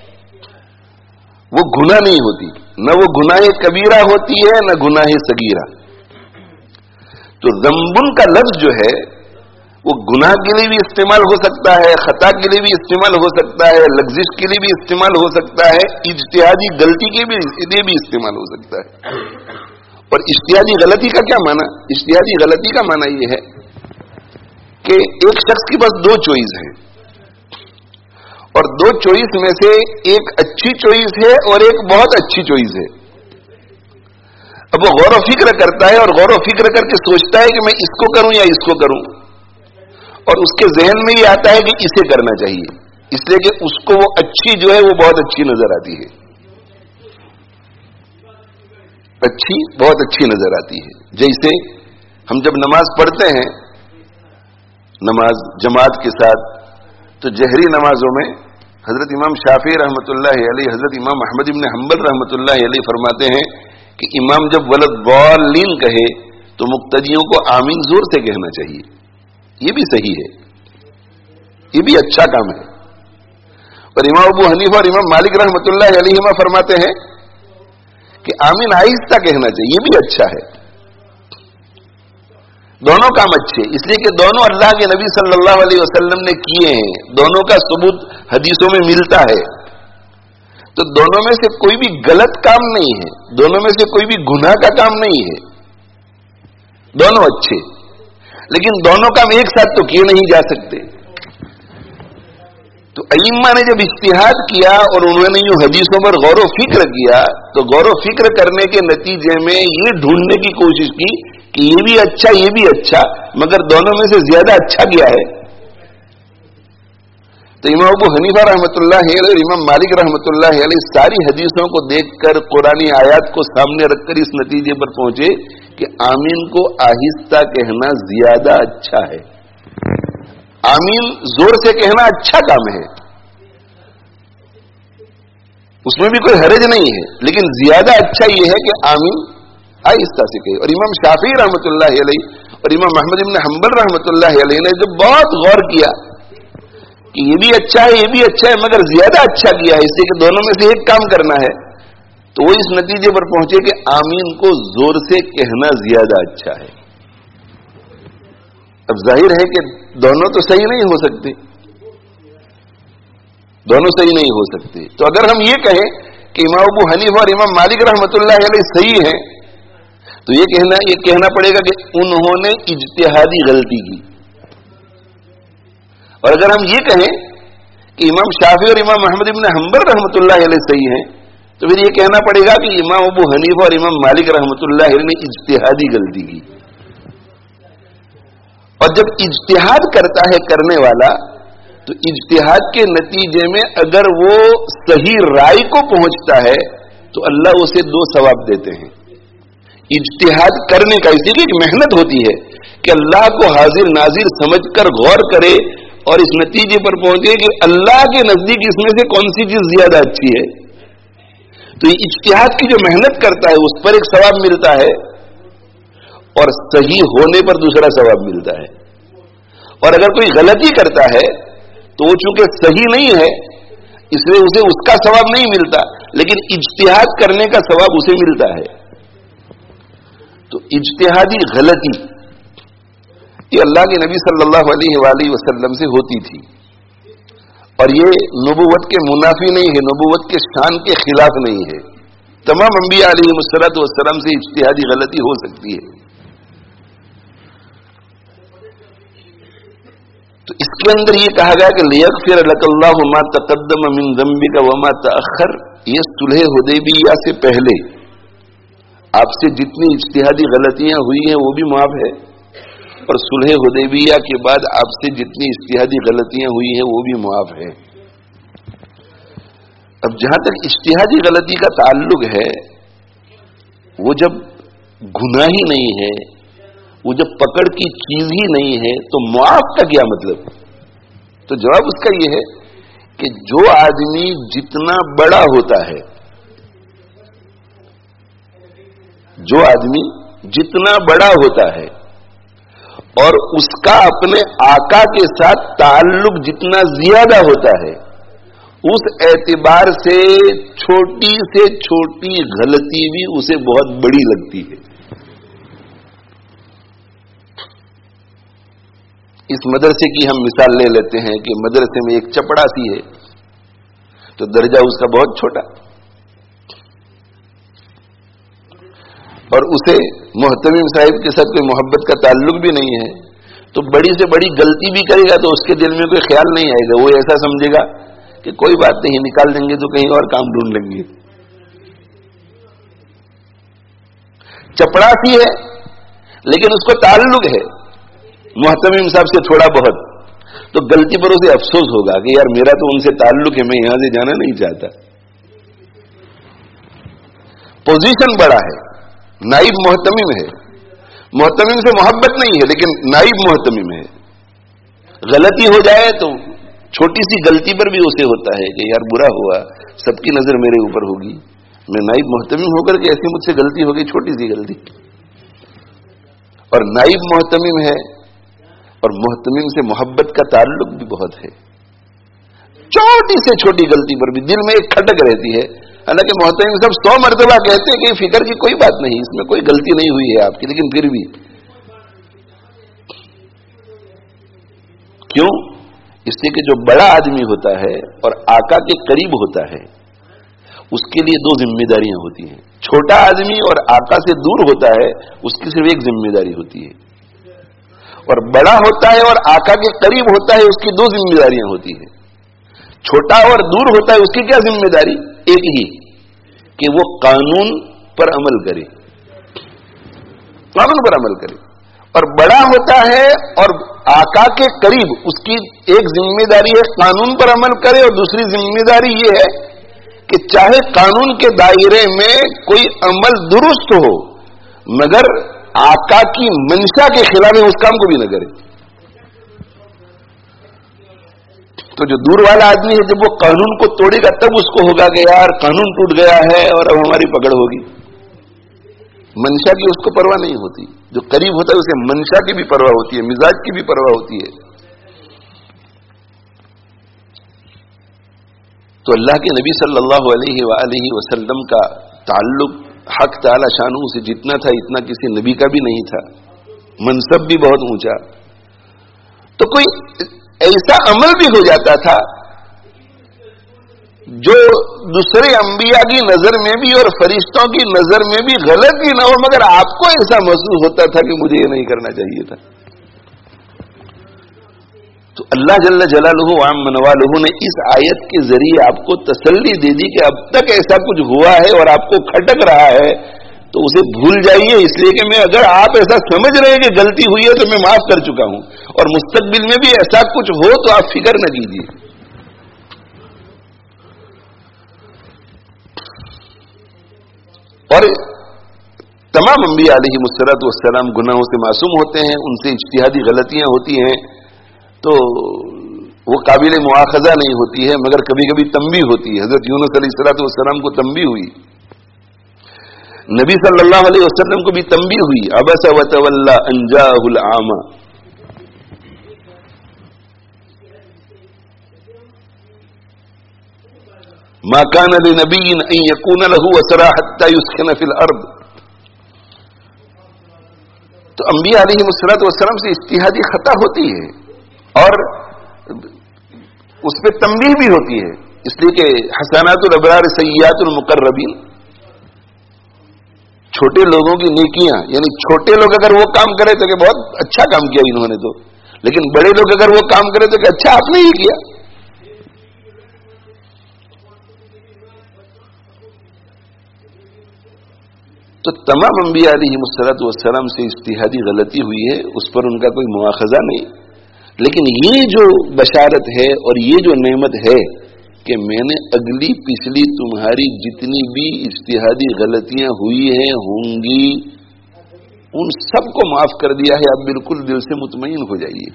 وہ گناہ نہیں ہوتی، نہ وہ گناہ کبیرہ ہوتی ہے نہ گناہ صغیرہ. تو ذنبن کا لفظ جو ہے وہ گناہ کے لیے بھی استعمال ہو سکتا ہے، خطا کے لیے بھی استعمال ہو سکتا ہے، لغزش کے لیے بھی استعمال ہو سکتا ہے، اجتہادی غلطی کے لیے بھی استعمال ہو سکتا ہے. اور اجتہادی غلطی کا کیا معنی؟ اجتہادی غلطی کا معنی یہ ہے کہ ایک شخص کے پاس دو چوائس ہیں اور دو چوائس میں سے ایک اچھی چوائس ہے اور ایک بہت اچھی چوائس ہے. اب وہ غور و فکر کرتا ہے اور غور و فکر کر کے سوچتا ہے کہ میں اس کو کروں یا اس کو کروں، اور اس کے ذہن میں یہ آتا ہے کہ اسے کرنا چاہیے، اس لیے کہ اس کو وہ اچھی جو ہے وہ بہت اچھی نظر آتی ہے، اچھی بہت اچھی نظر آتی ہے. جیسے ہم جب نماز پڑھتے ہیں نماز جماعت کے ساتھ تو جہری نمازوں میں حضرت امام شافعی رحمۃ اللہ علیہ، حضرت امام احمد بن حنبل رحمۃ اللہ علیہ فرماتے ہیں کہ امام جب ولضالین کہے تو مقتدیوں کو آمین زور سے کہنا چاہیے. یہ بھی صحیح ہے، یہ بھی اچھا کام ہے. اور امام ابو حنیفہ اور امام مالک رحمۃ اللہ علیہما فرماتے ہیں کہ آمین آہستہ کہنا چاہیے، یہ بھی اچھا ہے۔ دونوں کام اچھے، اس لیے کہ دونوں اللہ کے نبی صلی اللہ علیہ وسلم نے کیے ہیں، دونوں کا ثبوت حدیثوں میں ملتا ہے، تو دونوں میں سے کوئی بھی غلط کام نہیں ہے، دونوں میں سے کوئی بھی گناہ کا کام نہیں ہے، دونوں اچھے، لیکن دونوں کام ایک ساتھ تو کیے نہیں جا سکتے۔ تو ائمہ نے جب اجتہاد کیا اور انہوں نے یوں حدیثوں پر غور و فکر کیا، تو غور و فکر کرنے کے نتیجے میں یہ ڈھونڈنے کی کوشش کی کہ یہ بھی اچھا یہ بھی اچھا، مگر دونوں میں سے زیادہ اچھا کیا ہے؟ تو امام ابو حنیفہ رحمۃ اللہ علیہ اور امام مالک رحمۃ اللہ علیہ ساری حدیثوں کو دیکھ کر قرآنی آیات کو سامنے رکھ کر اس نتیجے پر پہنچے کہ آمین کو آہستہ کہنا زیادہ اچھا ہے۔ آمین زور سے کہنا اچھا کام ہے، اس میں بھی کوئی حرج نہیں ہے، لیکن زیادہ اچھا یہ ہے کہ آمین آہستہ سے کہے۔ اور امام شافعی رحمۃ اللہ علیہ اور امام احمد بن حنبل رحمۃ اللہ علیہ نے جو بہت غور کیا کہ یہ بھی اچھا ہے یہ بھی اچھا ہے، مگر زیادہ اچھا کیا ہے، اس لیے کہ دونوں میں سے ایک کام کرنا ہے، تو وہ اس نتیجے پر پہنچے کہ آمین کو زور سے کہنا زیادہ اچھا ہے۔ اب ظاہر ہے کہ دونوں تو صحیح نہیں ہو سکتے، دونوں صحیح نہیں ہو سکتے، تو اگر ہم یہ کہیں کہ امام ابو حنیفہ اور امام مالک رحمۃ اللہ علیہ صحیح ہیں، تو یہ کہنا یہ کہنا پڑے گا کہ انہوں نے اجتہادی غلطی کی۔ اور اگر ہم یہ کہیں کہ امام شافعی اور امام احمد بن حنبل رحمۃ اللہ علیہ صحیح ہیں، تو پھر یہ کہنا پڑے گا کہ امام ابو حنیفہ اور امام مالک رحمۃ اللہ علیہ نے اجتہادی غلطی کی۔ اور جب اجتہاد کرتا ہے کرنے والا، تو اجتہاد کے نتیجے میں اگر وہ صحیح رائے کو پہنچتا ہے تو اللہ اسے دو ثواب دیتے ہیں۔ اجتہاد کرنے کا اسی لیے ایک محنت ہوتی ہے کہ اللہ کو حاضر ناظر سمجھ کر غور کرے اور اس نتیجے پر پہنچے کہ اللہ کے نزدیک اس میں سے کون سی چیز زیادہ اچھی ہے۔ تو یہ اجتہاد کی جو محنت کرتا ہے اس پر ایک ثواب ملتا ہے، اور صحیح ہونے پر دوسرا ثواب ملتا ہے۔ اور اگر کوئی غلطی کرتا ہے تو وہ چونکہ صحیح نہیں ہے اس لیے اسے اس کا ثواب نہیں ملتا، لیکن اجتہاد کرنے کا ثواب اسے ملتا ہے۔ تو اجتہادی غلطی یہ اللہ کے نبی صلی اللہ علیہ وآلہ وسلم سے ہوتی تھی، اور یہ نبوت کے منافی نہیں ہے، نبوت کے شان کے خلاف نہیں ہے۔ تمام انبیاء علیہ الصلوۃ والسلام سے اجتہادی غلطی ہو سکتی ہے۔ تو اس کے اندر یہ کہا گیا کہ لیغفر لک اللہ ما تقدم من ذنبک وما تأخر، یہ صلح حدیبیہ سے پہلے آپ سے جتنی اجتہادی غلطیاں ہوئی ہیں وہ بھی معاف ہے، اور صلح حدیبیہ کے بعد آپ سے جتنی اجتہادی غلطیاں ہوئی ہیں وہ بھی معاف ہے۔ اب جہاں تک اجتہادی غلطی کا تعلق ہے، وہ جب گناہ ہی نہیں ہے، وہ جب پکڑ کی چیز ہی نہیں ہے، تو معاف کا کیا مطلب؟ تو جواب اس کا یہ ہے کہ جو آدمی جتنا بڑا ہوتا ہے جو آدمی جتنا بڑا ہوتا ہے اور اس کا اپنے آقا کے ساتھ تعلق جتنا زیادہ ہوتا ہے، اس اعتبار سے چھوٹی سے چھوٹی غلطی بھی اسے بہت بڑی لگتی ہے۔ اس مدرسے کی ہم مثال لے لیتے ہیں کہ مدرسے میں ایک چپڑاسی ہے، تو درجہ اس کا بہت چھوٹا، اور اسے محتمم صاحب کے ساتھ کوئی محبت کا تعلق بھی نہیں ہے، تو بڑی سے بڑی غلطی بھی کرے گا تو اس کے دل میں کوئی خیال نہیں آئے گا، وہ ایسا سمجھے گا کہ کوئی بات نہیں، نکال دیں گے تو کہیں اور کام ڈھونڈ لیں گے۔ چپڑاسی ہے لیکن اس کو تعلق ہے محتمم صاحب سے تھوڑا بہت، تو غلطی پر اسے افسوس ہوگا کہ یار میرا تو ان سے تعلق ہے، میں یہاں سے جانا نہیں چاہتا۔ پوزیشن بڑا ہے، نائب محتمم ہے، محتمم سے محبت نہیں ہے لیکن نائب محتمم ہے، غلطی ہو جائے تو چھوٹی سی غلطی پر بھی اسے ہوتا ہے کہ یار برا ہوا، سب کی نظر میرے اوپر ہوگی، میں نائب محتمم ہو کر کے ایسی مجھ سے غلطی ہو گئی، چھوٹی سی غلطی۔ اور نائب محتمم ہے اور محتمم سے محبت کا تعلق بھی بہت ہے، چھوٹی سے چھوٹی غلطی پر بھی دل میں ایک کھٹک رہتی ہے. حالانکہ محترم صاحب سو مرتبہ کہتے ہیں کہ فکر کی کوئی بات نہیں, اس میں کوئی غلطی نہیں ہوئی ہے آپ کی, لیکن پھر بھی کیوں؟ اس لیے کہ جو بڑا آدمی ہوتا ہے اور آقا کے قریب ہوتا ہے اس کے لیے دو ذمہ داریاں ہوتی ہیں. چھوٹا آدمی اور آقا سے دور ہوتا ہے اس کی صرف ایک ذمہ داری ہوتی ہے, اور بڑا ہوتا ہے اور آقا کے قریب ہوتا ہے اس کی دو ذمہ داریاں ہوتی ہیں. چھوٹا اور دور ہوتا ہے اس کی کیا ذمہ داری؟ ایک ہی, کہ وہ قانون پر عمل کرے, قانون پر عمل کرے. اور بڑا ہوتا ہے اور آقا کے قریب اس کی ایک ذمہ داری ہے قانون پر عمل کرے, اور دوسری ذمہ داری یہ ہے کہ چاہے قانون کے دائرے میں کوئی عمل درست ہو مگر آقا کی منشا کے خلاف اس کام کو بھی نہ کرے. تو جو دور والا آدمی ہے جب وہ قانون کو توڑے گا تب اس کو ہوگا کہ یار قانون ٹوٹ گیا ہے اور اب ہماری پکڑ ہوگی. منشا کی اس کو پرواہ نہیں ہوتی. جو قریب ہوتا ہے اسے منشا کی بھی پرواہ ہوتی ہے, مزاج کی بھی پرواہ ہوتی ہے. تو اللہ کے نبی صلی اللہ علیہ وآلہ وسلم کا تعلق حق تعالی شانہ سے جتنا تھا اتنا کسی نبی کا بھی نہیں تھا, منصب بھی بہت اونچا. تو کوئی ایسا عمل بھی ہو جاتا تھا جو دوسرے انبیاء کی نظر میں بھی اور فرشتوں کی نظر میں بھی غلط ہی نہ ہو, مگر آپ کو ایسا محسوس ہوتا تھا کہ مجھے یہ نہیں کرنا چاہیے تھا. تو اللہ جل جلالہ وعم نوالہ نے اس آیت کے ذریعے آپ کو تسلی دے دی کہ اب تک ایسا کچھ ہوا ہے اور آپ کو کھٹک رہا ہے تو اسے بھول جائیے, اس لیے کہ میں اگر آپ ایسا سمجھ رہے ہیں کہ غلطی ہوئی ہے تو میں معاف کر چکا ہوں, اور مستقبل میں بھی ایسا کچھ ہو تو آپ فکر نہ کیجیے. اور تمام انبیاء علیہ الصلوۃ والسلام گناہوں سے معصوم ہوتے ہیں, ان سے اجتہادی غلطیاں ہوتی ہیں تو وہ قابل مواخذہ نہیں ہوتی ہے, مگر کبھی کبھی تنبیہ ہوتی ہے. حضرت یونس علیہ الصلوۃ والسلام کو تنبیہ ہوئی, نبی صلی اللہ علیہ وسلم کو بھی تنبیہ ہوئی. عبس وتولى ان جاءه الاعمى. ما كان لنبي ان يكون له اسرى حتى يسكن في الارض. تو انبیاء علیہ الصلوۃ والسلام سے اجتہادی خطا ہوتی ہے اور اس پہ تنبیہ بھی ہوتی ہے, اس لیے کہ حسنات الابرار سیئات المقربین, چھوٹے لوگوں کی نیکیاں, یعنی چھوٹے لوگ اگر وہ کام کرے تو کہ بہت اچھا کام کیا انہوں نے, تو لیکن بڑے لوگ اگر وہ کام کرے تو کہ اچھا آپ نے ہی کیا. تو تمام انبیاء علیہ الصلوۃ والسلام سے اجتہادی غلطی ہوئی ہے, اس پر ان کا کوئی مواخذہ نہیں. لیکن یہ جو بشارت ہے اور یہ جو نعمت ہے کہ میں نے اگلی پچھلی تمہاری جتنی بھی اجتہادی غلطیاں ہوئی ہیں ہوں گی ان سب کو معاف کر دیا ہے, آپ بالکل دل سے مطمئن ہو جائیے.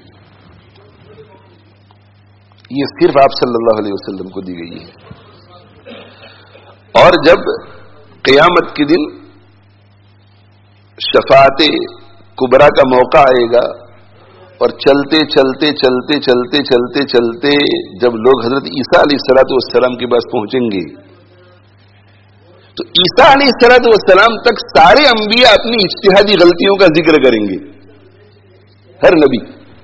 یہ صرف آپ صلی اللہ علیہ وسلم کو دی گئی ہے. اور جب قیامت کے دن شفاعت کبریٰ کا موقع آئے گا اور چلتے چلتے چلتے چلتے چلتے چلتے جب لوگ حضرت عیسیٰ علیہ الصلوۃ والسلام کے پاس پہنچیں گے تو عیسیٰ علیہ الصلوۃ والسلام تک سارے انبیاء اپنی اجتہادی غلطیوں کا ذکر کریں گے, ہر نبی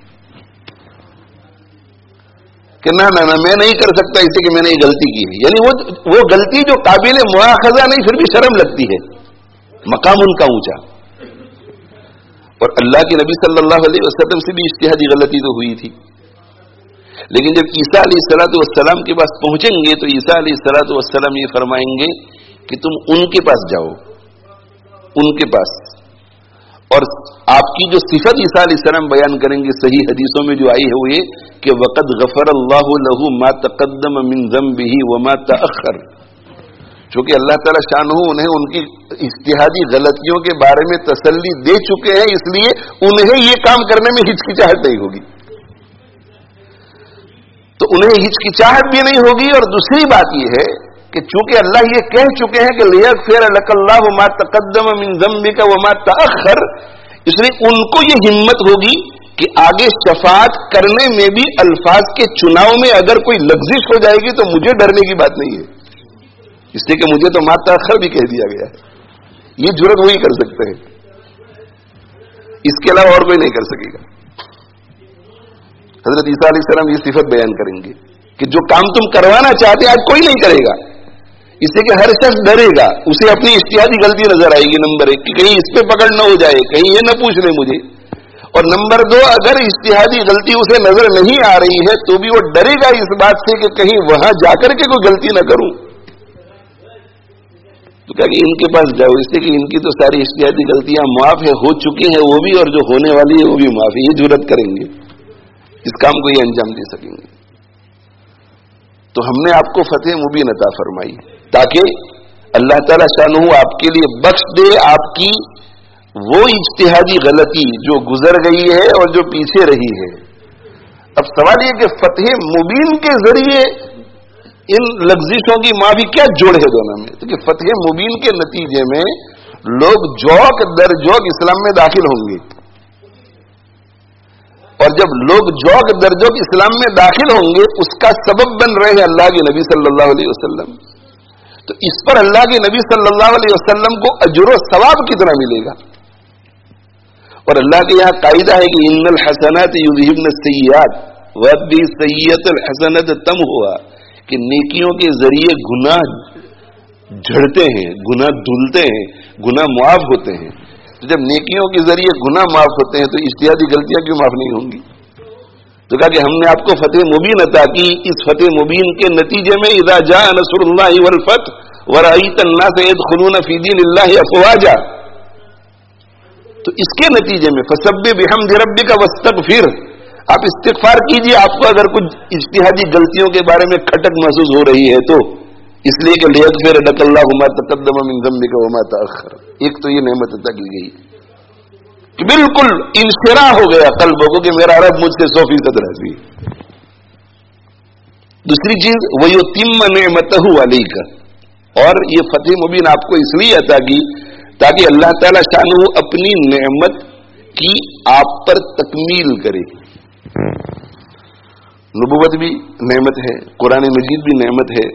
کہ نہ نہ میں نہیں کر سکتا اس لیے کہ میں نے یہ غلطی کی ہے. یعنی وہ وہ غلطی جو قابل مواخذہ نہیں پھر بھی شرم لگتی ہے, مقام ان کا اونچا. اور اللہ کے نبی صلی اللہ علیہ وسلم سے بھی اجتہادی غلطی تو ہوئی تھی, لیکن جب عیسیٰ علیہ الصلوۃ والسلام کے پاس پہنچیں گے تو عیسیٰ علیہ الصلوۃ والسلام یہ فرمائیں گے کہ تم ان کے پاس جاؤ, ان کے پاس, اور آپ کی جو صفت عیسیٰ علیہ السلام بیان کریں گے صحیح حدیثوں میں جو آئی ہے وہ یہ کہ وقد غفر اللہ له ما تقدم من ذنبه وما تأخر. چونکہ اللہ تعالی شانہ انہیں ان کی اجتہادی غلطیوں کے بارے میں تسلی دے چکے ہیں, اس لیے انہیں یہ کام کرنے میں ہچکچاہٹ نہیں ہوگی. تو انہیں ہچکچاہٹ بھی نہیں ہوگی. اور دوسری بات یہ ہے کہ چونکہ اللہ یہ کہہ چکے ہیں کہ لیغفر لک اللہ ما تقدم من ذنبک وما تأخر, اس لیے ان کو یہ ہمت ہوگی کہ آگے شفاعت کرنے میں بھی الفاظ کے چناؤ میں اگر کوئی لغزش ہو جائے گی تو مجھے ڈرنے کی بات نہیں ہے، اس لیے کہ مجھے تو ما تاخر بھی کہہ دیا گیا ہے، یہ جرت وہی کر سکتے ہیں، اس کے علاوہ اور کوئی نہیں کر سکے گا۔ حضرت عیسیٰ علیہ السلام یہ صفت بیان کریں گے کہ جو کام تم کروانا چاہتے آج کوئی نہیں کرے گا، اس سے کہ ہر شخص ڈرے گا، اسے اپنی اجتہادی غلطی نظر آئے گی، نمبر ایک کہ کہیں اس پہ پکڑ نہ ہو جائے، کہیں یہ نہ پوچھ لے مجھے، اور نمبر دو اگر اجتہادی غلطی اسے نظر نہیں آ رہی ہے تو بھی وہ ڈرے گا اس بات سے کہ کہیں وہاں جا کر کے کوئی غلطی نہ کروں، تو کہا کہ ان کے پاس جاؤ، اس سے کہ ان کی تو ساری اجتہادی غلطیاں معاف ہے، ہو چکی ہیں وہ بھی، اور جو ہونے والی ہے وہ بھی معاف ہے، یہ جرت کریں گے، اس کام کو یہ انجام دے سکیں گے۔ تو ہم نے آپ کو فتح مبین عطا فرمائی تاکہ اللہ تعالی شانہ آپ کے لیے بخش دے آپ کی وہ اجتہادی غلطی جو گزر گئی ہے اور جو پیچھے رہی ہے۔ اب سوال یہ کہ فتح مبین کے ذریعے ان لغزشوں کی معافی کیا جوڑ ہے دونوں میں؟ تو کہ فتح مبین کے نتیجے میں لوگ جوک در جوک اسلام میں داخل ہوں گے، اور جب لوگ جوک در جوک اسلام میں داخل ہوں گے اس کا سبب بن رہے ہیں اللہ کے نبی صلی اللہ علیہ وسلم، تو اس پر اللہ کے نبی صلی اللہ علیہ وسلم کو اجر و ثواب کتنا ملے گا؟ اور اللہ کے یہاں قاعدہ ہے کہ ان الحسنات یذہبن السیئات وبالسیئۃ الحسنۃ تمحوها، کہ نیکیوں کے ذریعے گناہ جھڑتے ہیں، گناہ دھلتے ہیں، گناہ معاف ہوتے ہیں، تو جب نیکیوں کے ذریعے گناہ معاف ہوتے ہیں تو اجتہادی غلطیاں کیوں معاف نہیں ہوں گی؟ تو کہا کہ ہم نے آپ کو فتح مبین عطا کی، اس فتح مبین کے نتیجے میں اذا جاء نصر اللہ والفتح ورأیت الناس يدخلون فی دین اللہ افواجا، تو اس کے نتیجے میں فسبح بحمد ربک واستغفر، آپ استغفار کیجئے آپ کو اگر کچھ اجتہادی غلطیوں کے بارے میں کھٹک محسوس ہو رہی ہے تو، اس لیے کہ لیغفر لک اللہ ما تقدم من ذنبک وما تأخر، ایک تو یہ نعمت عطا کی گئی کہ بالکل انشراح ہو گیا قلبوں کو کہ میرا رب مجھ سے سو فیصد راضی ہے۔ دوسری چیز وَيُتِمَّ نِعْمَتَهُ عَلَيْكَ، اور یہ فتح مبین آپ کو اس لیے عطا کی تاکہ اللہ تعالی شانہ اپنی نعمت کی آپ پر تکمیل کرے۔ نبوت بھی نعمت ہے، قرآن مجید بھی نعمت ہے،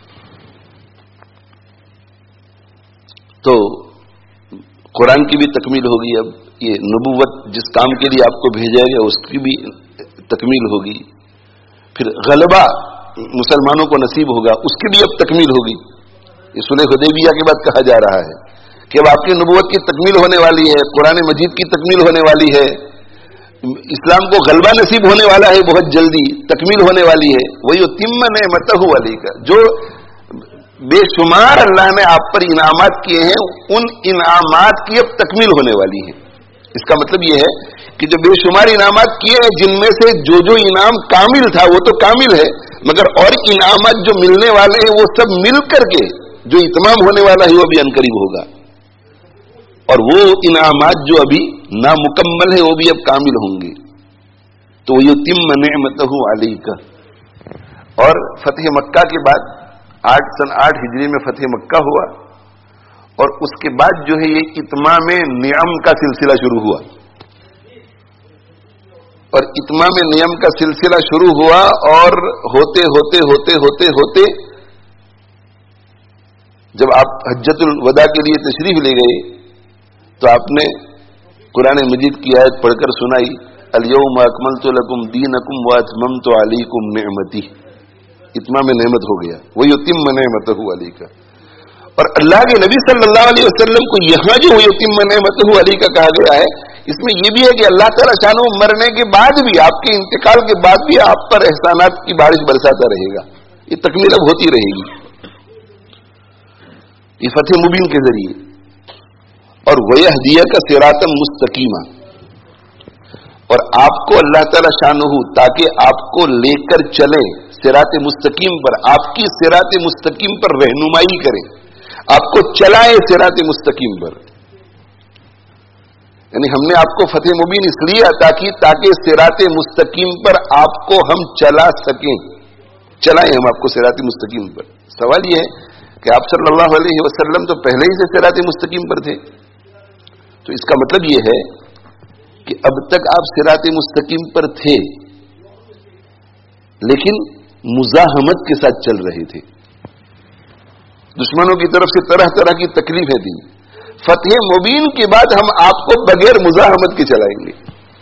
تو قرآن کی بھی تکمیل ہوگی، اب یہ نبوت جس کام کے لیے آپ کو بھیجا گیا اس کی بھی تکمیل ہوگی، پھر غلبہ مسلمانوں کو نصیب ہوگا اس کی بھی اب تکمیل ہوگی۔ یہ صلح حدیبیہ کے بعد کہا جا رہا ہے کہ اب آپ کی نبوت کی تکمیل ہونے والی ہے، قرآن مجید کی تکمیل ہونے والی ہے، اسلام کو غلبہ نصیب ہونے والا ہے، بہت جلدی تکمیل ہونے والی ہے۔ وَيُتِمَّ نِعْمَتَهُ عَلَيْكَ، جو بے شمار اللہ نے آپ پر انعامات کیے ہیں ان انعامات کی اب تکمیل ہونے والی ہے۔ اس کا مطلب یہ ہے کہ جو بے شمار انعامات کیے ہیں جن میں سے جو جو انعام کامل تھا وہ تو کامل ہے، مگر اور انعامات جو ملنے والے ہیں وہ سب مل کر کے جو اتمام ہونے والا ہے وہ بھی عنقریب ہوگا، اور وہ انعامات جو ابھی نامکمل ہیں وہ بھی اب کامل ہوں گے۔ تو یتم نعمتہ علیک، اور فتح مکہ کے بعد آٹھ سن آٹھ ہجری میں فتح مکہ ہوا، اور اس کے بعد جو ہے یہ اتمام نعم کا سلسلہ شروع ہوا، اور اتمام نعم کا سلسلہ شروع ہوا، اور ہوتے ہوتے ہوتے ہوتے ہوتے جب آپ حجۃ الوداع کے لیے تشریف لے گئے تو آپ نے قرآن مجید کی آیت پڑھ کر سنائی الیوم اکملت لکم دینکم واتممت علیکم نعمتی، اتمام نعمت ہو گیا، وَيُتِمَّ نِعْمَتَهُ عَلَيْكَ۔ اور اللہ کے نبی صلی اللہ علیہ وسلم کو یہاں جو وَيُتِمَّ نِعْمَتَهُ عَلَيْكَ کہا گیا ہے، اس میں یہ بھی ہے کہ اللہ تعالیٰ شانہ مرنے کے بعد بھی، آپ کے انتقال کے بعد بھی آپ پر احسانات کی بارش برساتا رہے گا، یہ تکمیل اب ہوتی رہے گی یہ فتح مبین کے ذریعے۔ اور وَيَهْدِيَكَ صِرَاطًا مُسْتَقِيمًا، اور آپ کو اللہ تعالیٰ شانہ تاکہ آپ کو لے کر چلے صراط مستقیم پر، آپ کی صراط مستقیم پر رہنمائی کرے، آپ کو چلائے صراط مستقیم پر، یعنی ہم نے آپ کو فتح مبین اس لیے عطا کی تاکہ صراط مستقیم پر آپ کو ہم چلا سکیں، چلائیں ہم آپ کو صراط مستقیم پر۔ سوال یہ ہے کہ آپ صلی اللہ علیہ وسلم تو پہلے ہی سے صراط مستقیم پر تھے، تو اس کا مطلب یہ ہے کہ اب تک آپ صراط مستقیم پر تھے لیکن مزاحمت کے ساتھ چل رہے تھے، دشمنوں کی طرف سے طرح طرح کی تکلیفیں دی. فتح مبین کے بعد ہم آپ کو بغیر مزاحمت کے چلائیں گے.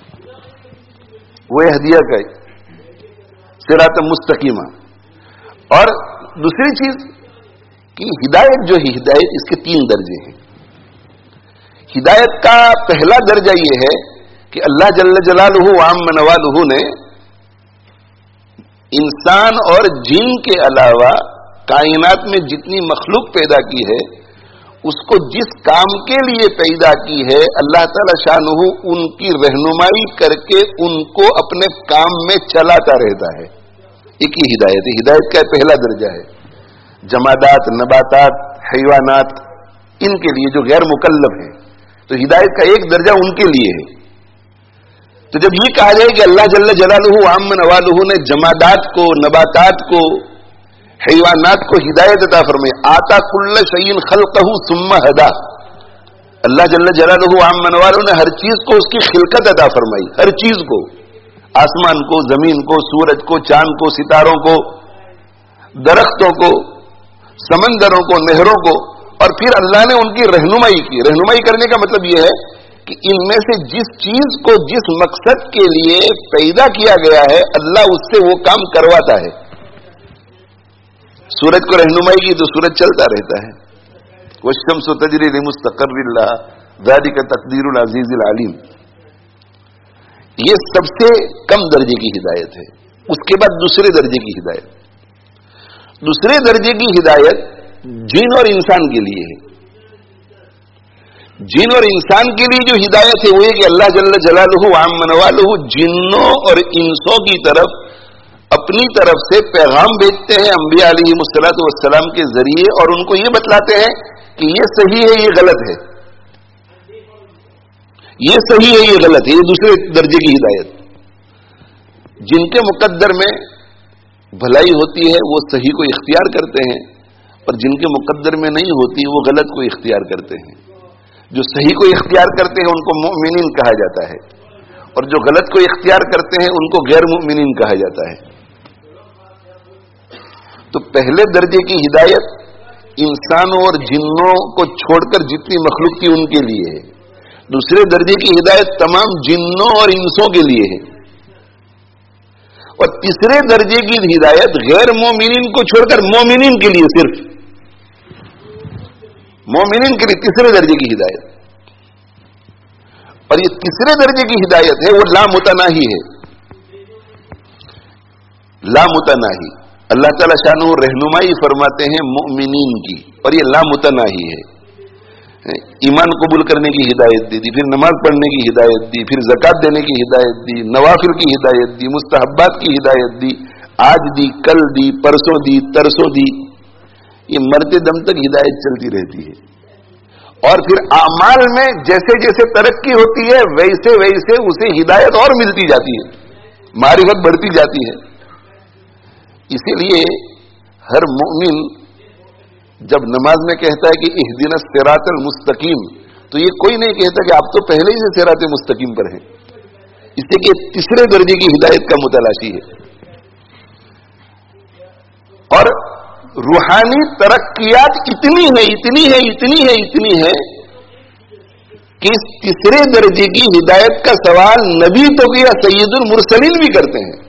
وہ ہدیہ کا صراط مستقیمہ. اور دوسری چیز کہ ہدایت جو ہے، ہدایت اس کے تین درجے ہیں. ہدایت کا پہلا درجہ یہ ہے کہ اللہ جل جلالہ وعم نوالہ نے انسان اور جن کے علاوہ کائنات میں جتنی مخلوق پیدا کی ہے اس کو جس کام کے لیے پیدا کی ہے اللہ تعالی شانہ ان کی رہنمائی کر کے ان کو اپنے کام میں چلاتا رہتا ہے. ایک ہی ہدایت ہے. ہدایت کا پہلا درجہ ہے جمادات، نباتات، حیوانات، ان کے لیے جو غیر مکلف ہیں، تو ہدایت کا ایک درجہ ان کے لیے ہے. تو جب یہ کہا جائے کہ اللہ جل جلالہ وعم نوالہ نے جمادات کو، نباتات کو، حیوانات کو ہدایت عطا فرمائی، آتا کل شیء خلقہ ثم ہدا، اللہ جل جلالہ وعم نوالہ نے ہر چیز کو اس کی خلقت عطا فرمائی، ہر چیز کو، آسمان کو، زمین کو، سورج کو، چاند کو، ستاروں کو، درختوں کو، سمندروں کو، نہروں کو، اور پھر اللہ نے ان کی رہنمائی کی. رہنمائی کرنے کا مطلب یہ ہے کہ ان میں سے جس چیز کو جس مقصد کے لیے پیدا کیا گیا ہے اللہ اس سے وہ کام کرواتا ہے. سورج کو رہنمائی کی تو سورج چلتا رہتا ہے. والشمس تجری لمستقر لها ذلك تقدیر العزیز العلیم. یہ سب سے کم درجے کی ہدایت ہے. اس کے بعد دوسرے درجے کی ہدایت. دوسرے درجے کی ہدایت جن اور انسان کے لیے ہے. جن اور انسان کے لیے جو ہدایت ہے وہ ہے کہ اللہ جل جلالہ وعم نوالہ جنوں اور انسوں کی طرف اپنی طرف سے پیغام بھیجتے ہیں انبیاء علیہ الصلوۃ والسلام کے ذریعے، اور ان کو یہ بتلاتے ہیں کہ یہ صحیح ہے، یہ غلط ہے، یہ صحیح ہے، یہ غلط ہے. یہ دوسرے درجے کی ہدایت. جن کے مقدر میں بھلائی ہوتی ہے وہ صحیح کو اختیار کرتے ہیں، اور جن کے مقدر میں نہیں ہوتی وہ غلط کو اختیار کرتے ہیں. جو صحیح کو اختیار کرتے ہیں ان کو مؤمنین کہا جاتا ہے، اور جو غلط کو اختیار کرتے ہیں ان کو غیر مؤمنین کہا جاتا ہے. تو پہلے درجے کی ہدایت انسانوں اور جنوں کو چھوڑ کر جتنی مخلوق تھی ان کے لیے ہے. دوسرے درجے کی ہدایت تمام جنوں اور انسوں کے لیے ہے. اور تیسرے درجے کی ہدایت غیر مومنین کو چھوڑ کر مومنین کے لیے، صرف مومنین کے لیے تیسرے درجے کی ہدایت. اور یہ تیسرے درجے کی ہدایت ہے وہ لامتناہی ہے. لامتناہی اللہ تعالی شانہ رہنمائی فرماتے ہیں مومنین کی، اور یہ لامتناہی ہے. ایمان قبول کرنے کی ہدایت دی, دی پھر نماز پڑھنے کی ہدایت دی, پھر زکات دینے کی ہدایت دی, نوافل کی ہدایت دی, مستحبات کی ہدایت دی, آج دی, کل دی, پرسوں دی, ترسوں دی. یہ مرتے دم تک ہدایت چلتی رہتی ہے. اور پھر اعمال میں جیسے جیسے ترقی ہوتی ہے ویسے ویسے اسے ہدایت اور ملتی جاتی ہے, معرفت بڑھتی جاتی ہے. اسی لیے ہر مومن جب نماز میں کہتا ہے کہ اہدنا الصراط المستقیم, تو یہ کوئی نہیں کہتا کہ آپ تو پہلے ہی سے صراط مستقیم پر ہیں, اس سے کہ تیسرے درجے کی ہدایت کا متلاشی ہے. اور روحانی ترقیات اتنی ہے اتنی ہے اتنی ہے اتنی ہے کہ اس تیسرے درجے کی ہدایت کا سوال نبی تو کیا, سید المرسلین بھی کرتے ہیں.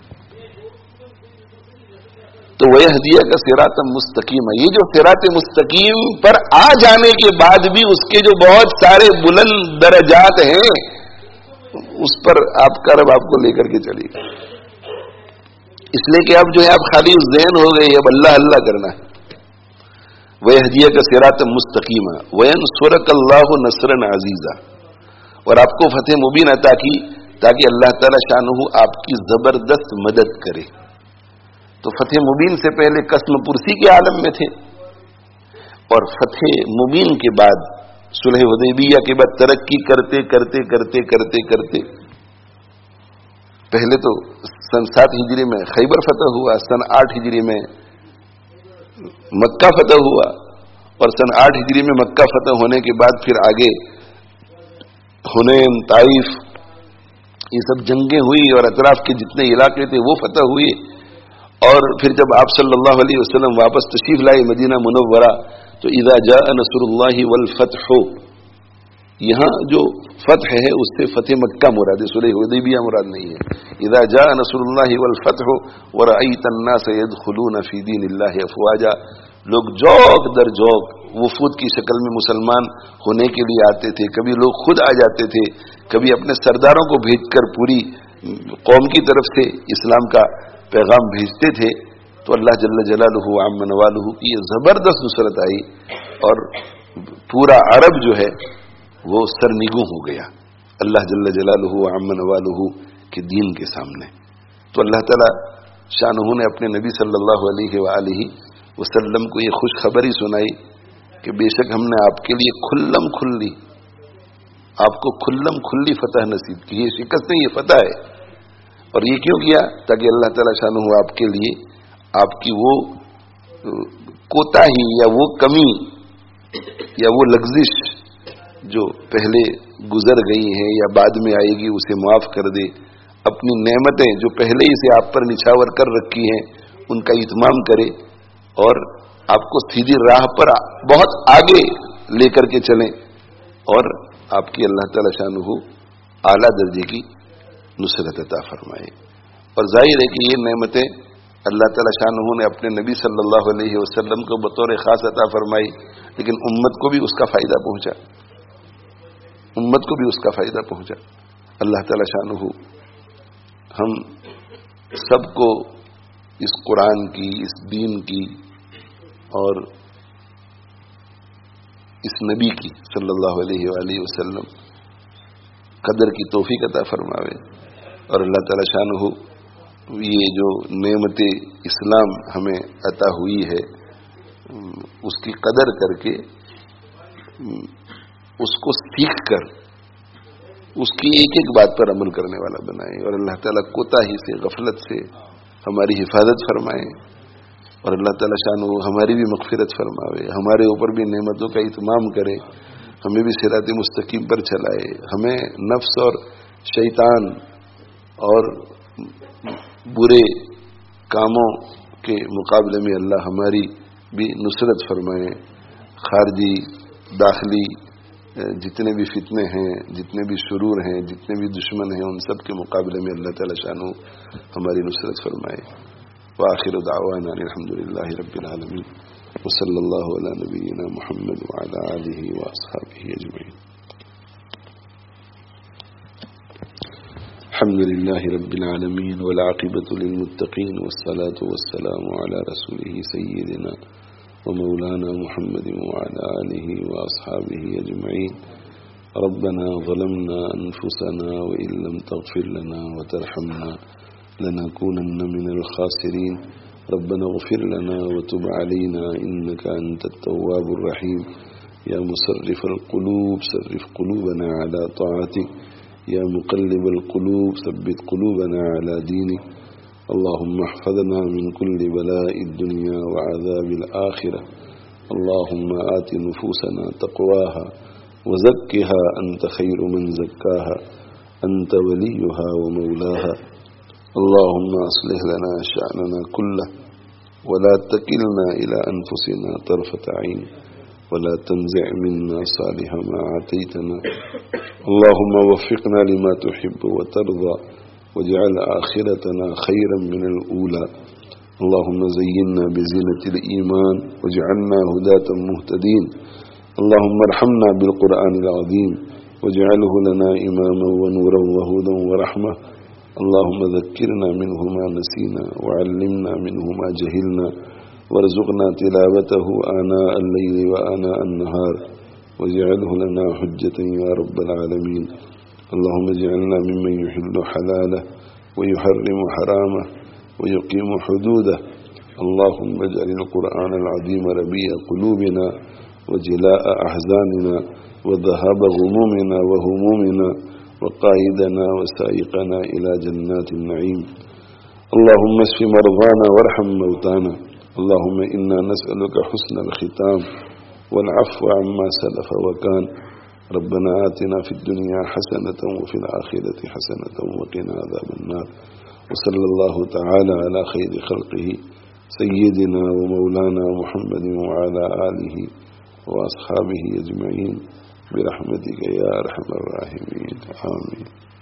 تو وہ ہدیہ کا صراط مستقیم ہے. یہ جو صراط مستقیم پر آ جانے کے بعد بھی اس کے جو بہت سارے بلند درجات ہیں, اس پر آپ کا رب آپ کو لے کر کے چلے گا. اس لیے کہ اب جو ہے آپ خالی ذہن ہو گئے, اب اللہ اللہ کرنا ہے. وہ ہدیہ کا صراط مستقیم ہے. وَيَنْصُرَكَ اللَّهُ نَصْرًا عَزِيزًا, اور آپ کو فتح مبین عطا کی تاکہ اللہ تعالی شانہ آپ کی زبردست مدد کرے. تو فتح مبین سے پہلے قسم پرسی کے عالم میں تھے, اور فتح مبین کے بعد صلح حدیبیہ کے بعد ترقی کرتے کرتے کرتے کرتے کرتے پہلے تو سن سات ہجری میں خیبر فتح ہوا, سن آٹھ ہجری میں مکہ فتح ہوا, اور سن آٹھ ہجری میں مکہ فتح ہونے کے بعد پھر آگے حنین, طائف, یہ سب جنگیں ہوئی اور اطراف کے جتنے علاقے تھے وہ فتح ہوئے. اور پھر جب آپ صلی اللہ علیہ وسلم واپس تشریف لائے مدینہ منورہ تو اذا جاء نصر اللہ والفتح، یہاں جو فتح ہے اس سے فتح مکہ مراد ہے، صلح حدیبیہ مراد نہیں ہے. اذا جاء نصر اللہ والفتح ورأیت الناس يدخلون فی دین اللہ افواجا، لوگ جوک در جوک وفود کی شکل میں مسلمان ہونے کے لیے آتے تھے. کبھی لوگ خود آ جاتے تھے، کبھی اپنے سرداروں کو بھیج کر پوری قوم کی طرف سے اسلام کا پیغام بھیجتے تھے. تو اللہ جل جلالہ عم نوالہ کی یہ زبردست نصرت آئی اور پورا عرب جو ہے وہ سرنگوں ہو گیا اللہ جل جلالہ عم نوالہ کے دین کے سامنے. تو اللہ تعالی شانہ نے اپنے نبی صلی اللہ علیہ وآلہ وسلم کو یہ خوش خبری سنائی کہ بے شک ہم نے آپ کے لیے کھلم کھلی آپ کو کھلم کھلی فتح نصیب کی. یہ شکست نہیں، یہ فتح ہے. اور یہ کیوں کیا؟ تاکہ اللہ تعالی شانہ آپ کے لیے آپ کی وہ کوتاہی یا وہ کمی یا وہ لغزش جو پہلے گزر گئی ہیں یا بعد میں آئے گی اسے معاف کر دے. اپنی نعمتیں جو پہلے ہی سے آپ پر نچھاور کر رکھی ہیں ان کا اتمام کرے اور آپ کو سیدھی راہ پر بہت آگے لے کر کے چلیں اور آپ کی اللہ تعالی شانہ اعلیٰ درجے کی نصرت عطا فرمائے. اور ظاہر ہے کہ یہ نعمتیں اللہ تعالی شانہ نے اپنے نبی صلی اللہ علیہ وسلم کو بطور خاص عطا فرمائی، لیکن امت کو بھی اس کا فائدہ پہنچا امت کو بھی اس کا فائدہ پہنچا. اللہ تعالی شانہ ہم سب کو اس قرآن کی، اس دین کی اور اس نبی کی صلی اللہ علیہ وآلہ وسلم قدر کی توفیق عطا فرماوے. اور اللہ تعالی شانہ یہ جو نعمت اسلام ہمیں عطا ہوئی ہے اس کی قدر کر کے اس کو سیکھ کر اس کی ایک ایک بات پر عمل کرنے والا بنائے. اور اللہ تعالیٰ کوتاہی سے، غفلت سے ہماری حفاظت فرمائے. اور اللہ تعالیٰ شانہ ہماری بھی مغفرت فرماوے، ہمارے اوپر بھی نعمتوں کا اتمام کرے، ہمیں بھی صراط مستقیم پر چلائے. ہمیں نفس اور شیطان اور برے کاموں کے مقابلے میں اللہ ہماری بھی نصرت فرمائے. خارجی داخلی جتنے بھی فتنے ہیں، جتنے بھی شرور ہیں، جتنے بھی دشمن ہیں، ان سب کے مقابلے میں اللہ تعالی شانہ ہماری نصرت فرمائے. وآخر دعوانا الحمد للہ رب العالمین وصلی اللہ علی نبینا محمد وعلی آلہ واصحابہ اجمعین. الحمد للہ رب العالمین والعاقبۃ للمتقین والصلاة والسلام علی رسولہ سیدنا ومولانا محمد وعلى آله وأصحابه أجمعين. ربنا ظلمنا أنفسنا وإن لم تغفر لنا وترحمنا لنكونن من الخاسرين. ربنا اغفر لنا وتب علينا إنك أنت التواب الرحيم. يا مصرف القلوب صرف قلوبنا على طاعتك. يا مقلب القلوب ثبت قلوبنا على دينك. اللهم احفظنا من كل بلاء الدنيا وعذاب الآخرة. اللهم آت نفوسنا تقواها وزكها أنت خير من زكاها أنت وليها ومولاها. اللهم أصلح لنا شأننا كله ولا تكلنا إلى أنفسنا طرفة عين ولا تنزع منا صالح ما عطيتنا. اللهم وفقنا لما تحب وترضى واجعل آخرتنا خيرا من الأولى. اللهم زينا بزينة الإيمان واجعلنا هداة مهتدين. اللهم ارحمنا بالقرآن العظيم واجعله لنا إماما ونورا وهدى ورحمة. اللهم ذكرنا منه ما نسينا وعلمنا منه ما جهلنا وارزقنا تلاوته آناء الليل وآناء النهار واجعله لنا حجة يا رب العالمين. اللهم اجعلنا ممن يحل حلاله ويحرم حرامه ويقيم حدوده. اللهم اجعل القرآن العظيم ربيع قلوبنا وجلاء أحزاننا وذهاب غمومنا وهمومنا وقائدنا وسائقنا إلى جنات النعيم. اللهم اشف مرضانا وارحم موتانا. اللهم إنا نسألك حسن الختام والعفو عما سلف وكان ربنا آتنا في الدنيا حسنة وفي الآخرة حسنة وقنا عذاب النار. وصلى الله تعالى على خير خلقه سيدنا ومولانا محمد وعلى آله وأصحابه أجمعين برحمتك يا أرحم الراحمين. آمين.